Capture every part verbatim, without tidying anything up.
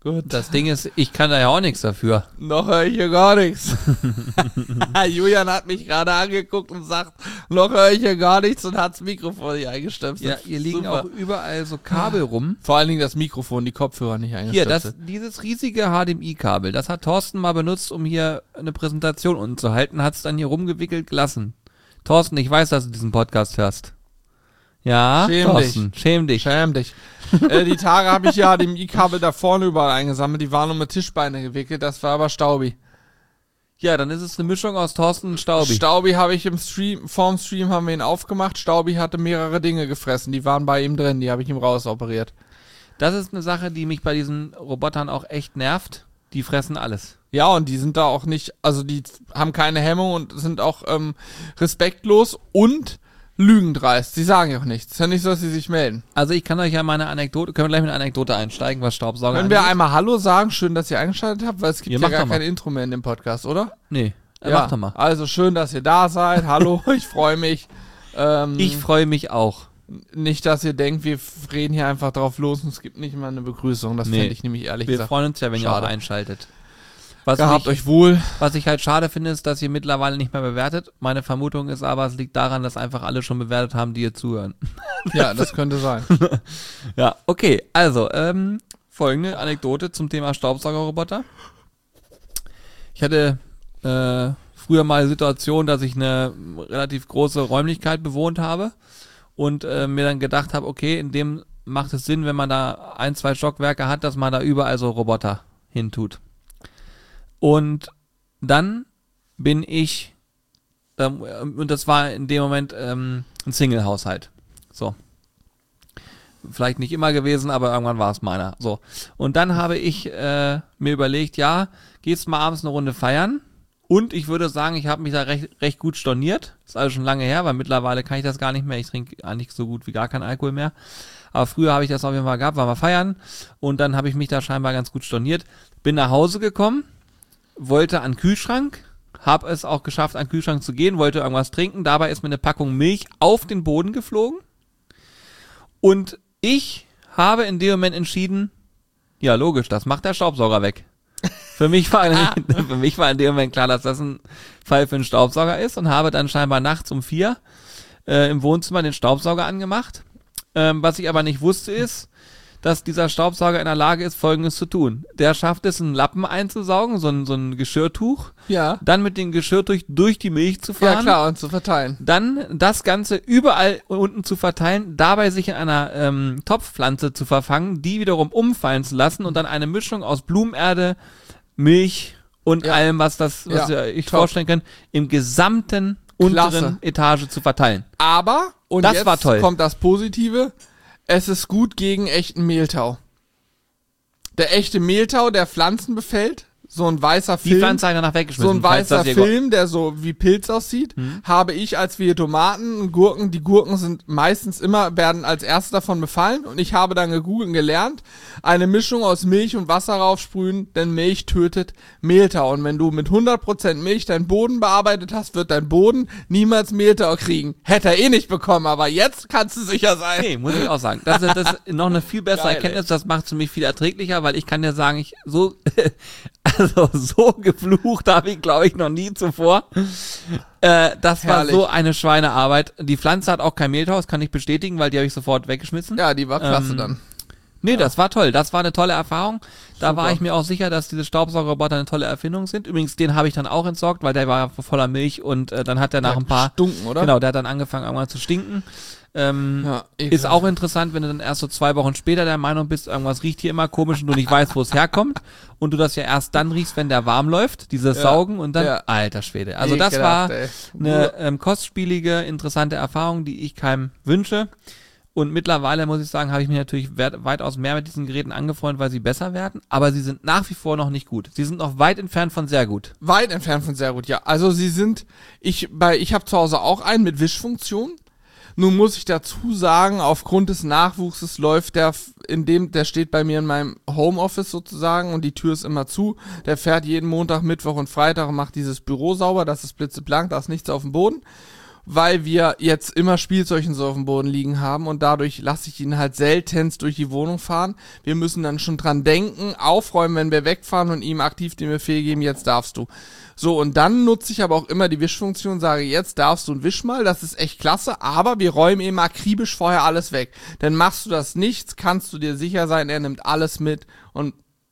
Gut. Das Ding ist, ich kann da ja auch nichts dafür. Noch höre ich hier gar nichts. Julian hat mich gerade angeguckt und sagt, noch höre ich hier gar nichts und hat das Mikrofon nicht eingestöpselt. Ja, hier liegen Super. auch überall so Kabel rum. Vor allen Dingen das Mikrofon, die Kopfhörer nicht Hier, eingestöpselt. das, dieses riesige H D M I-Kabel, das hat Thorsten mal benutzt, um hier eine Präsentation unten zu halten, hat es dann hier rumgewickelt gelassen. Thorsten, ich weiß, dass du diesen Podcast hörst. Ja, Schäm Thorsten, schäm dich. Schäm dich. äh, die Tage habe ich ja die I-Kabel da vorne überall eingesammelt, die waren um mit Tischbeine gewickelt, das war aber Staubi. Ja, dann ist es eine Mischung aus Thorsten und Staubi. Staubi habe ich im Stream, vorm Stream haben wir ihn aufgemacht, Staubi hatte mehrere Dinge gefressen, die waren bei ihm drin, die habe ich ihm rausoperiert. Das ist eine Sache, die mich bei diesen Robotern auch echt nervt. Die fressen alles. Ja, und die sind da auch nicht, also die haben keine Hemmung und sind auch ähm, respektlos und lügendreist. Sie sagen ja auch nichts. Es ist ja nicht so, dass sie sich melden. Also ich kann euch ja meine Anekdote, können wir gleich mit einer Anekdote einsteigen, was Staubsauger Können wir angeht? einmal Hallo sagen? Schön, dass ihr eingeschaltet habt, weil es gibt Ja, ja, mach gar doch mal. kein Intro mehr in dem Podcast, oder? Nee, äh, Ja, mach doch mal. also schön, dass ihr da seid. Hallo, ich freue mich. Ähm, Ich freue mich auch. nicht, dass ihr denkt, wir reden hier einfach drauf los und es gibt nicht mal eine Begrüßung. Das Nee. fände ich nämlich ehrlich Wir gesagt. freuen uns ja, wenn ihr Schade. auch einschaltet. Was Gehabt mich, euch wohl. was ich halt schade finde, ist, dass ihr mittlerweile nicht mehr bewertet. Meine Vermutung ist aber, es liegt daran, dass einfach alle schon bewertet haben, die ihr zuhören. Ja, das könnte sein. Ja, okay. Also, ähm, folgende Anekdote zum Thema Staubsaugerroboter. Ich hatte äh, früher mal die Situation, dass ich eine relativ große Räumlichkeit bewohnt habe und äh, mir dann gedacht habe, okay, in dem macht es Sinn, wenn man da ein, zwei Stockwerke hat, dass man da überall so Roboter hintut. Und dann bin ich, ähm, und das war in dem Moment ähm, ein Single-Haushalt. So. Vielleicht nicht immer gewesen, aber irgendwann war es meiner. So. Und dann habe ich äh, mir überlegt, ja, gehst mal abends eine Runde feiern. Und ich würde sagen, ich habe mich da recht, recht gut storniert. Ist also schon lange her, weil mittlerweile kann ich das gar nicht mehr. Ich trinke eigentlich so gut wie gar keinen Alkohol mehr. Aber früher habe ich das auf jeden Fall gehabt, war mal feiern. Und dann habe ich mich da scheinbar ganz gut storniert. Bin nach Hause gekommen, wollte an den Kühlschrank, habe es auch geschafft, an den Kühlschrank zu gehen, wollte irgendwas trinken. Dabei ist mir eine Packung Milch auf den Boden geflogen. Und ich habe in dem Moment entschieden, ja logisch, das macht der Staubsauger weg. Für mich war, für mich war in dem Moment klar, dass das ein Fall für einen Staubsauger ist und habe dann scheinbar nachts um vier äh, im Wohnzimmer den Staubsauger angemacht. Ähm, was ich aber nicht wusste ist, dass dieser Staubsauger in der Lage ist, Folgendes zu tun. Der schafft es, einen Lappen einzusaugen, so ein, so ein Geschirrtuch, Ja. dann mit dem Geschirrtuch durch die Milch zu fahren. Ja, klar, und zu verteilen. Dann das Ganze überall unten zu verteilen, dabei sich in einer ähm, Topfpflanze zu verfangen, die wiederum umfallen zu lassen und dann eine Mischung aus Blumenerde, Milch und Ja. allem, was das, was Ja, ihr euch top. vorstellen könnt, im gesamten Klasse. unteren Etage zu verteilen. Aber, und Das jetzt war toll. kommt das Positive, es ist gut gegen echten Mehltau. Der echte Mehltau, der Pflanzen befällt, so ein weißer Die Film, Pflanze habe ich danach weggeschmissen. so ein falls weißer das hier go- Film, der so wie Pilz aussieht, habe ich, als wir Tomaten und Gurken, die Gurken sind meistens immer, werden als erste davon befallen und ich habe dann gegoogelt und gelernt, eine Mischung aus Milch und Wasser raufsprühen, denn Milch tötet Mehltau und wenn du mit hundert Prozent Milch deinen Boden bearbeitet hast, wird dein Boden niemals Mehltau kriegen. Hätte er eh nicht bekommen, aber jetzt kannst du sicher sein. Nee, muss ich auch sagen. Das ist, das ist noch eine viel bessere Geil, Erkenntnis, das macht es für mich viel erträglicher, weil ich kann dir sagen, ich so, also so geflucht habe ich, glaube ich, noch nie zuvor. Äh, das Herrlich. war so eine Schweinearbeit. Die Pflanze hat auch kein Mehltau, das kann ich bestätigen, weil die habe ich sofort weggeschmissen. Ja, die war klasse Ähm, dann. Nee, das war toll. Das war eine tolle Erfahrung. Da Super. war ich mir auch sicher, dass diese Staubsaugerroboter eine tolle Erfindung sind. Übrigens, den habe ich dann auch entsorgt, weil der war voller Milch und äh, dann hat er nach Der ein paar... stunken, oder? Genau, der hat dann angefangen, irgendwann zu stinken. Ähm, Ja, ist ekelhaft. auch interessant, wenn du dann erst so zwei Wochen später der Meinung bist, irgendwas riecht hier immer komisch und du nicht weißt, wo es herkommt. Und du das ja erst dann riechst, wenn der warm läuft, dieses Ja. Saugen und dann, Ja. alter Schwede. Also das war Ekelhaft, ey. eine ähm, kostspielige, interessante Erfahrung, die ich keinem wünsche. Und mittlerweile, muss ich sagen, habe ich mich natürlich weit, weitaus mehr mit diesen Geräten angefreundet, weil sie besser werden. Aber sie sind nach wie vor noch nicht gut. Sie sind noch weit entfernt von sehr gut. Weit entfernt von sehr gut, ja. Also sie sind, ich bei, ich habe zu Hause auch einen mit Wischfunktion. Nun muss ich dazu sagen, aufgrund des Nachwuchses läuft der, f- in dem, der steht bei mir in meinem Homeoffice sozusagen und die Tür ist immer zu. Der fährt jeden Montag, Mittwoch und Freitag und macht dieses Büro sauber, das ist blitzeblank, da ist nichts auf dem Boden. weil wir jetzt immer Spielzeug und so auf dem Boden liegen haben und dadurch lasse ich ihn halt seltenst durch die Wohnung fahren. Wir müssen dann schon dran denken, aufräumen, wenn wir wegfahren und ihm aktiv den Befehl geben, jetzt darfst du. So, und dann nutze ich aber auch immer die Wischfunktion, sage, jetzt darfst du und wisch mal, das ist echt klasse, aber wir räumen eben akribisch vorher alles weg. Denn machst du das nicht, kannst du dir sicher sein, er nimmt alles mit und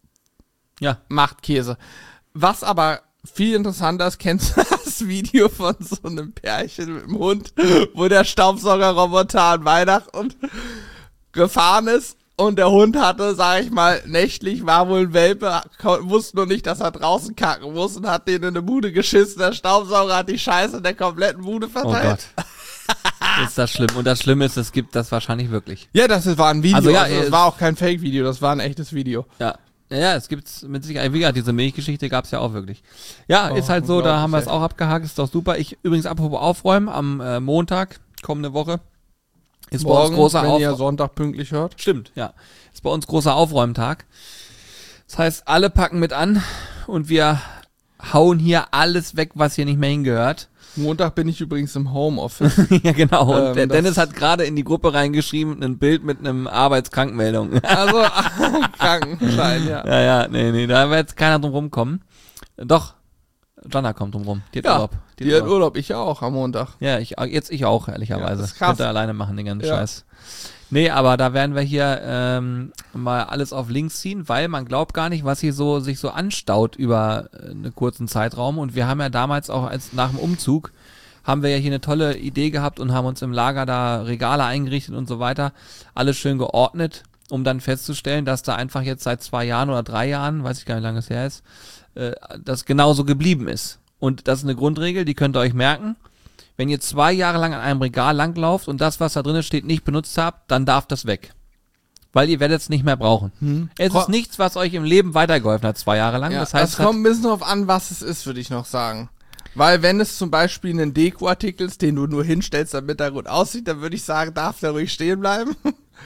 Ja. macht Käse. Was aber viel interessanter ist, kennst du das Video von so einem Pärchen mit dem Hund, wo der Staubsaugerroboter an Weihnachten gefahren ist und der Hund hatte, sag ich mal, nächtlich, war wohl ein Welpe, wusste nur nicht, dass er draußen kacken muss und hat den in eine Bude geschissen. Der Staubsauger hat die Scheiße in der kompletten Bude Oh verteilt. Gott. Ist das schlimm. Und das Schlimme ist, es gibt das wahrscheinlich wirklich. Ja, das war ein Video, Also also, ja, ja, das es- war auch kein Fake-Video, das war ein echtes Video. Ja. Ja, ja, es gibt's mit Sicherheit. Wie gesagt, diese Milchgeschichte gab's ja auch wirklich. Ja, Oh, ist halt so, da haben wir es unglaublich, auch abgehakt, ist doch super. Ich übrigens apropos aufräumen, am äh, Montag, kommende Woche, ist bei uns Morgen, großer wenn ihr Aufräumen. Sonntag pünktlich hört. Stimmt, ja. Ist bei uns großer Aufräumtag. Das heißt, alle packen mit an und wir hauen hier alles weg, was hier nicht mehr hingehört. Montag bin ich übrigens im Homeoffice. Ja, genau. Und Ähm, der das- Dennis hat gerade in die Gruppe reingeschrieben, ein Bild mit einem Arbeitskrankmeldung. Also, Krankenschein, ja. Ja, ja, nee, nee, da wird jetzt keiner drum rumkommen. Doch, Jana kommt drum rum. Die hat Ja, Urlaub. die hat Urlaub, ich auch am Montag. Ja, ich, jetzt ich auch, ehrlicherweise. Ja, das ist Ich krass. könnte alleine machen, den ganzen Ja. Scheiß. Nee, aber da werden wir hier ähm, mal alles auf links ziehen, weil man glaubt gar nicht, was hier so sich so anstaut über äh, einen kurzen Zeitraum. Und wir haben ja damals auch als nach dem Umzug haben wir ja hier eine tolle Idee gehabt und haben uns im Lager da Regale eingerichtet und so weiter. Alles schön geordnet, um dann festzustellen, dass da einfach jetzt seit zwei Jahren oder drei Jahren, weiß ich gar nicht, wie lange es her ist, äh, das genauso geblieben ist. Und das ist eine Grundregel, die könnt ihr euch merken. Wenn ihr zwei Jahre lang an einem Regal langlauft und das, was da drin steht, nicht benutzt habt, dann darf das weg. Weil ihr werdet es nicht mehr brauchen. Hm. Es ist nichts, was euch im Leben weitergeholfen hat, zwei Jahre lang. Ja, das das heißt, heißt, kommt ein bisschen drauf an, was es ist, würde ich noch sagen. Weil wenn es zum Beispiel ein Dekoartikel ist, den du nur hinstellst, damit er gut aussieht, dann würde ich sagen, darf der ruhig stehen bleiben.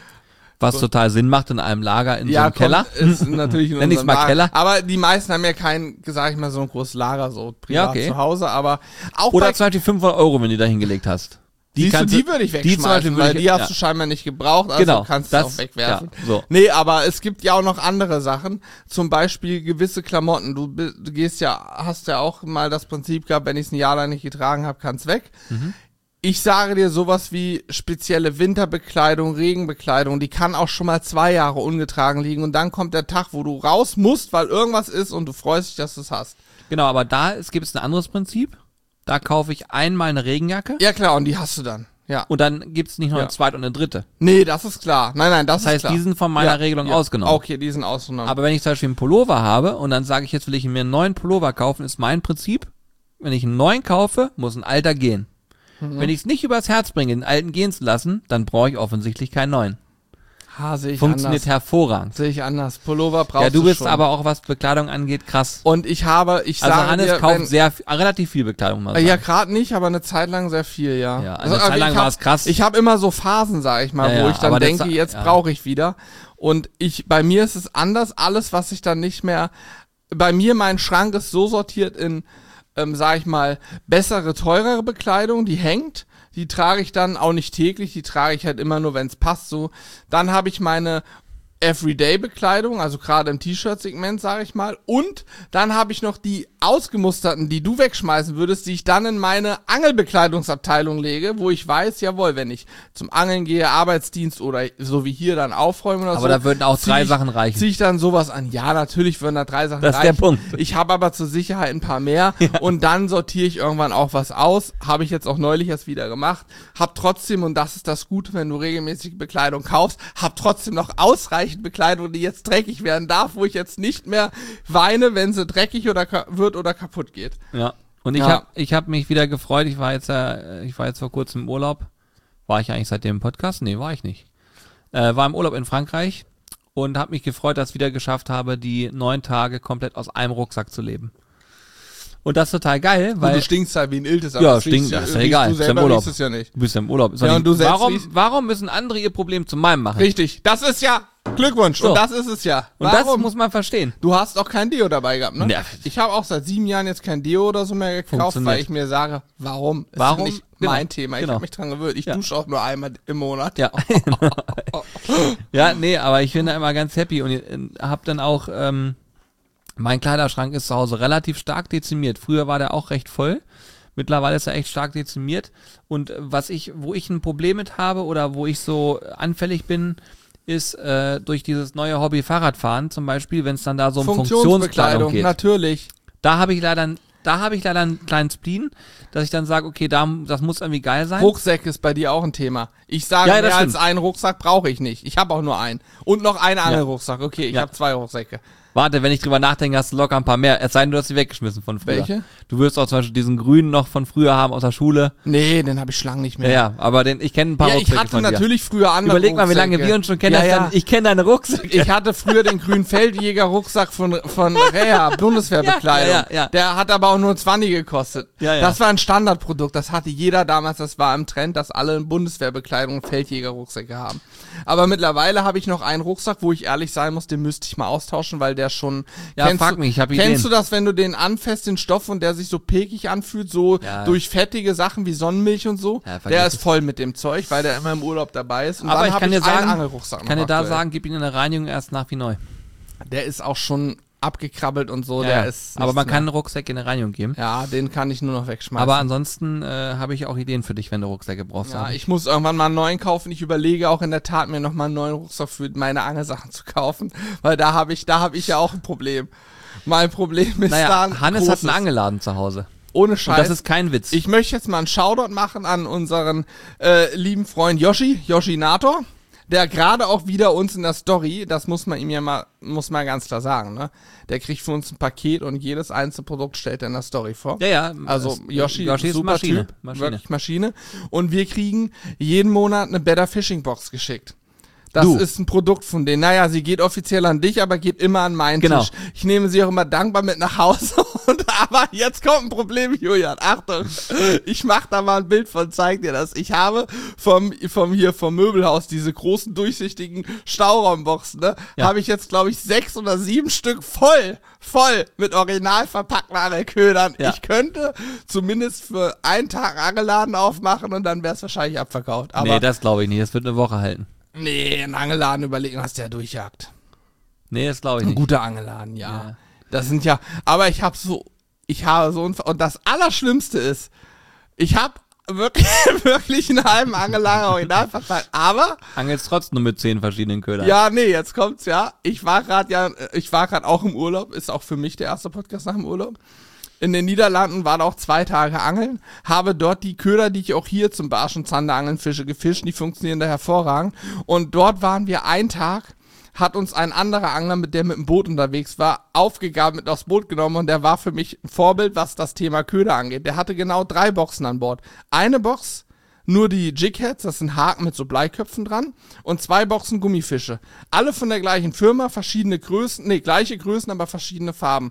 was total Sinn macht in einem Lager in so einem kommt, Keller. Ist natürlich in Nenn ich's unserem mal Lager. Keller. Aber die meisten haben ja kein, sag ich mal, so ein großes Lager, so privat Ja, okay. zu Hause. Aber auch Oder bei, zum Beispiel fünfhundert Euro, wenn du da hingelegt hast. siehst du, kannst die würde ich die zum Beispiel wegschmeißen, würde weil ich- die hast ja. du scheinbar nicht gebraucht, also Genau, kannst du das- auch wegwerfen. ja, so. Nee, aber es gibt ja auch noch andere Sachen, zum Beispiel gewisse Klamotten. Du, bi- du gehst ja, hast ja auch mal das Prinzip gehabt, wenn ich es ein Jahr lang nicht getragen habe, kann's weg. Mhm. Ich sage dir, sowas wie spezielle Winterbekleidung, Regenbekleidung, die kann auch schon mal zwei Jahre ungetragen liegen und dann kommt der Tag, wo du raus musst, weil irgendwas ist und du freust dich, dass du es hast. Genau, aber da gibt es ein anderes Prinzip. Da kaufe ich einmal eine Regenjacke Ja klar, und die hast du dann. Ja. und dann gibt es nicht noch Ja. eine zweite und eine dritte. Nee, das ist klar. Nein, nein, das, Das heißt, ist klar. die sind von meiner Regelung ausgenommen. Okay, die sind ausgenommen. Aber wenn ich zum Beispiel einen Pullover habe und dann sage ich, jetzt will ich mir einen neuen Pullover kaufen, ist mein Prinzip, wenn ich einen neuen kaufe, muss ein alter gehen. Mhm. Wenn ich es nicht übers Herz bringe, den alten gehen zu lassen, dann brauche ich offensichtlich keinen neuen. ha, sehe ich Funktioniert anders. hervorragend. Sehe ich anders. Pullover brauchst Ja, du bist schon. aber auch, was Bekleidung angeht, krass. Und ich habe, ich Also sage Hannes dir, kauft wenn, sehr, viel- relativ viel Bekleidung mal. äh, ja, sagen. gerade nicht, aber eine Zeit lang sehr viel, ja. Ja, eine Zeit aber lang ich war hab- es krass. Ich habe immer so Phasen, sage ich mal, Ja, wo ja, ich dann aber das- denke, jetzt ja. brauche ich wieder. Und ich, bei mir ist es anders. Alles, was ich dann nicht mehr, bei mir, mein Schrank ist so sortiert in, ähm, sag ich mal, bessere, teurere Bekleidung, die hängt. Die trage ich dann auch nicht täglich, die trage ich halt immer nur, wenn es passt, so. Dann habe ich meine Everyday-Bekleidung, also gerade im T-Shirt-Segment, sage ich mal. Und dann habe ich noch die ausgemusterten, die du wegschmeißen würdest, die ich dann in meine Angelbekleidungsabteilung lege, wo ich weiß, jawohl, wenn ich zum Angeln gehe, Arbeitsdienst oder so wie hier dann aufräumen oder so. Aber da würden auch zieh drei ich, Sachen reichen. Ziehe ich dann sowas an? Ja, natürlich würden da drei Sachen Das ist reichen. der Punkt. Ich habe aber zur Sicherheit ein paar mehr und dann sortiere ich irgendwann auch was aus. Habe ich jetzt auch neulich erst wieder gemacht. Hab trotzdem, und das ist das Gute, wenn du regelmäßig Bekleidung kaufst, hab trotzdem noch ausreichend Bekleidung, die jetzt dreckig werden darf, wo ich jetzt nicht mehr weine, wenn sie dreckig oder ka- wird oder kaputt geht. Ja. Und ich Ja. habe ich hab mich wieder gefreut. Ich war jetzt, äh, ich war jetzt vor kurzem im Urlaub. War ich eigentlich seitdem im Podcast? Nee, war ich nicht. Äh, war im Urlaub in Frankreich und habe mich gefreut, dass ich wieder geschafft habe, die neun Tage komplett aus einem Rucksack zu leben. Und das ist total geil, Weil weil du stinkst halt wie ein Iltes. Ja, aber das stinkt, riechst- das ist ja riechst egal, Du ist ja im selber Urlaub. riechst es ja nicht. du bist ja im Urlaub. Ist doch Ja, nicht- und du selbst warum, riechst- warum müssen andere ihr Problem zu meinem machen? Richtig. Das ist ja Glückwunsch. So. Und das ist es ja. Und Warum? das muss man verstehen. Du hast auch kein Deo dabei gehabt, ne? Ja. Ich habe auch seit sieben Jahren jetzt kein Deo oder so mehr gekauft, Funktioniert. weil ich mir sage, warum? Ist Warum? nicht Genau. mein Thema. Ich Genau. habe mich dran gewöhnt. Ich Ja. dusche auch nur einmal im Monat. Ja. Ja, nee, aber ich bin da immer ganz happy und äh, hab dann auch, ähm, mein Kleiderschrank ist zu Hause relativ stark dezimiert. Früher war der auch recht voll. Mittlerweile ist er echt stark dezimiert. Und was ich, wo ich ein Problem mit habe oder wo ich so anfällig bin, ist äh, durch dieses neue Hobby Fahrradfahren zum Beispiel, wenn es dann da so um Funktionsbekleidung Funktionsbekleidung, geht. natürlich. Da habe ich leider, ein- da habe ich leider einen kleinen Spleen, dass ich dann sage, okay, da, das muss irgendwie geil sein. Rucksack ist bei dir auch ein Thema. Ich sage, Ja, das mehr als stimmt. einen Rucksack brauche ich nicht. Ich habe auch nur einen. Und noch einen Angelrucksack. Okay, ich Ja. habe zwei Rucksäcke. Warte, wenn ich drüber nachdenke, hast du locker ein paar mehr. Es sei denn, du hast sie weggeschmissen von früher. Welche? Du wirst auch zum Beispiel diesen grünen noch von früher haben aus der Schule. Nee, den habe ich lang nicht Ja, mehr. ja, aber den, ich kenne ein paar Ja, ich Rucksäcke hatte von dir. natürlich früher andere Überleg mal, wie lange Rucksäcke. wir uns schon kennen. Ja, dass ja. Dann, ich kenne deine Rucksäcke. Ich hatte früher den grünen Feldjäger-Rucksack von, von Reha, Bundeswehrbekleidung. Ja, ja, ja. Der hat aber auch nur zwanzig gekostet. Ja, ja. Das war ein Standardprodukt. Das hatte jeder damals. Das war im Trend, dass alle Bundeswehrbekleidung und Feldjäger-Rucksäcke haben. Aber mittlerweile habe ich noch einen Rucksack, wo ich ehrlich sein muss, den müsste ich mal austauschen, weil der schon... Ja, kennst frag du, mich, ich hab Kennst Ideen. du das, wenn du den anfasst, den Stoff, und der sich so pekig anfühlt, so Ja. durch fettige Sachen wie Sonnenmilch und so? Ja, vergiss der ist es. voll mit dem Zeug, weil der immer im Urlaub dabei ist. Und Aber dann ich hab kann dir einen sagen, Angelrucksack kann noch dir da aktuell. sagen, gib ihn in der Reinigung erst nach wie neu. Der ist auch schon abgekrabbelt und so, Ja, der ja. ist aber nichts man kann mehr. einen Rucksack in der Reinigung geben. Ja, den kann ich nur noch wegschmeißen. Aber ansonsten äh, habe ich auch Ideen für dich, wenn du Rucksäcke brauchst. ja, ich muss irgendwann mal einen neuen kaufen. Ich überlege auch in der Tat, mir nochmal einen neuen Rucksack für meine Angelsachen zu kaufen, weil da habe ich, da habe ich ja auch ein Problem. Mein Problem ist naja, da ein Hannes hat großes. einen Angelladen zu Hause. Ohne Und Scheiß. das ist kein Witz. Ich möchte jetzt mal einen Shoutout machen an unseren äh, lieben Freund Yoshi, Yoshinator, der gerade auch wieder uns in der Story, das muss man ihm ja mal, muss man ganz klar sagen, ne? Der kriegt für uns ein Paket und jedes einzelne Produkt stellt er in der Story vor. ja, ja. Also das- Yoshi, Yoshi ist super Maschine. Typ, Maschine. wirklich Maschine. Und wir kriegen jeden Monat eine Better Fishing Box geschickt. Das Du. ist ein Produkt von denen. Naja, sie geht offiziell an dich, aber geht immer an meinen Genau. Tisch. Ich nehme sie auch immer dankbar mit nach Hause. Und, aber jetzt kommt ein Problem, Julian. Achtung. Ich mach da mal ein Bild von, zeig dir das. Ich habe vom, vom hier, vom Möbelhaus diese großen, durchsichtigen Stauraumboxen, ne? Ja. Habe ich jetzt, glaube ich, sechs oder sieben Stück voll, voll mit original verpackten Angelködern. Ja. Ich könnte zumindest für einen Tag Angelladen aufmachen und dann wäre es wahrscheinlich abverkauft. Aber nee, das glaube ich nicht. Das wird eine Woche halten. nee, einen Angelladen überlegen, hast du ja durchjagt. Nee, das glaube ich Ein nicht. guter Angelladen, ja. Ja. Das sind ja, aber ich habe so, ich habe so, ein, und das Allerschlimmste ist, ich habe wirklich, wirklich einen halben Angeladen original verpackt, aber, Angelst trotzdem nur mit zehn verschiedenen Ködern. ja, nee, jetzt kommt's ja, ich war gerade ja, ich war gerade auch im Urlaub, ist auch für mich der erste Podcast nach dem Urlaub. In den Niederlanden waren auch zwei Tage Angeln, habe dort die Köder, die ich auch hier zum Barsch- und Zanderangeln fische, gefischt, die funktionieren da hervorragend. Und dort waren wir einen Tag, hat uns ein anderer Angler, mit der mit dem Boot unterwegs war, aufgegaben, mit aufs Boot genommen, und der war für mich ein Vorbild, was das Thema Köder angeht. Der hatte genau drei Boxen an Bord. Eine Box, nur die Jigheads, das sind Haken mit so Bleiköpfen dran, und zwei Boxen Gummifische. Alle von der gleichen Firma, verschiedene Größen, nee, gleiche Größen, aber verschiedene Farben.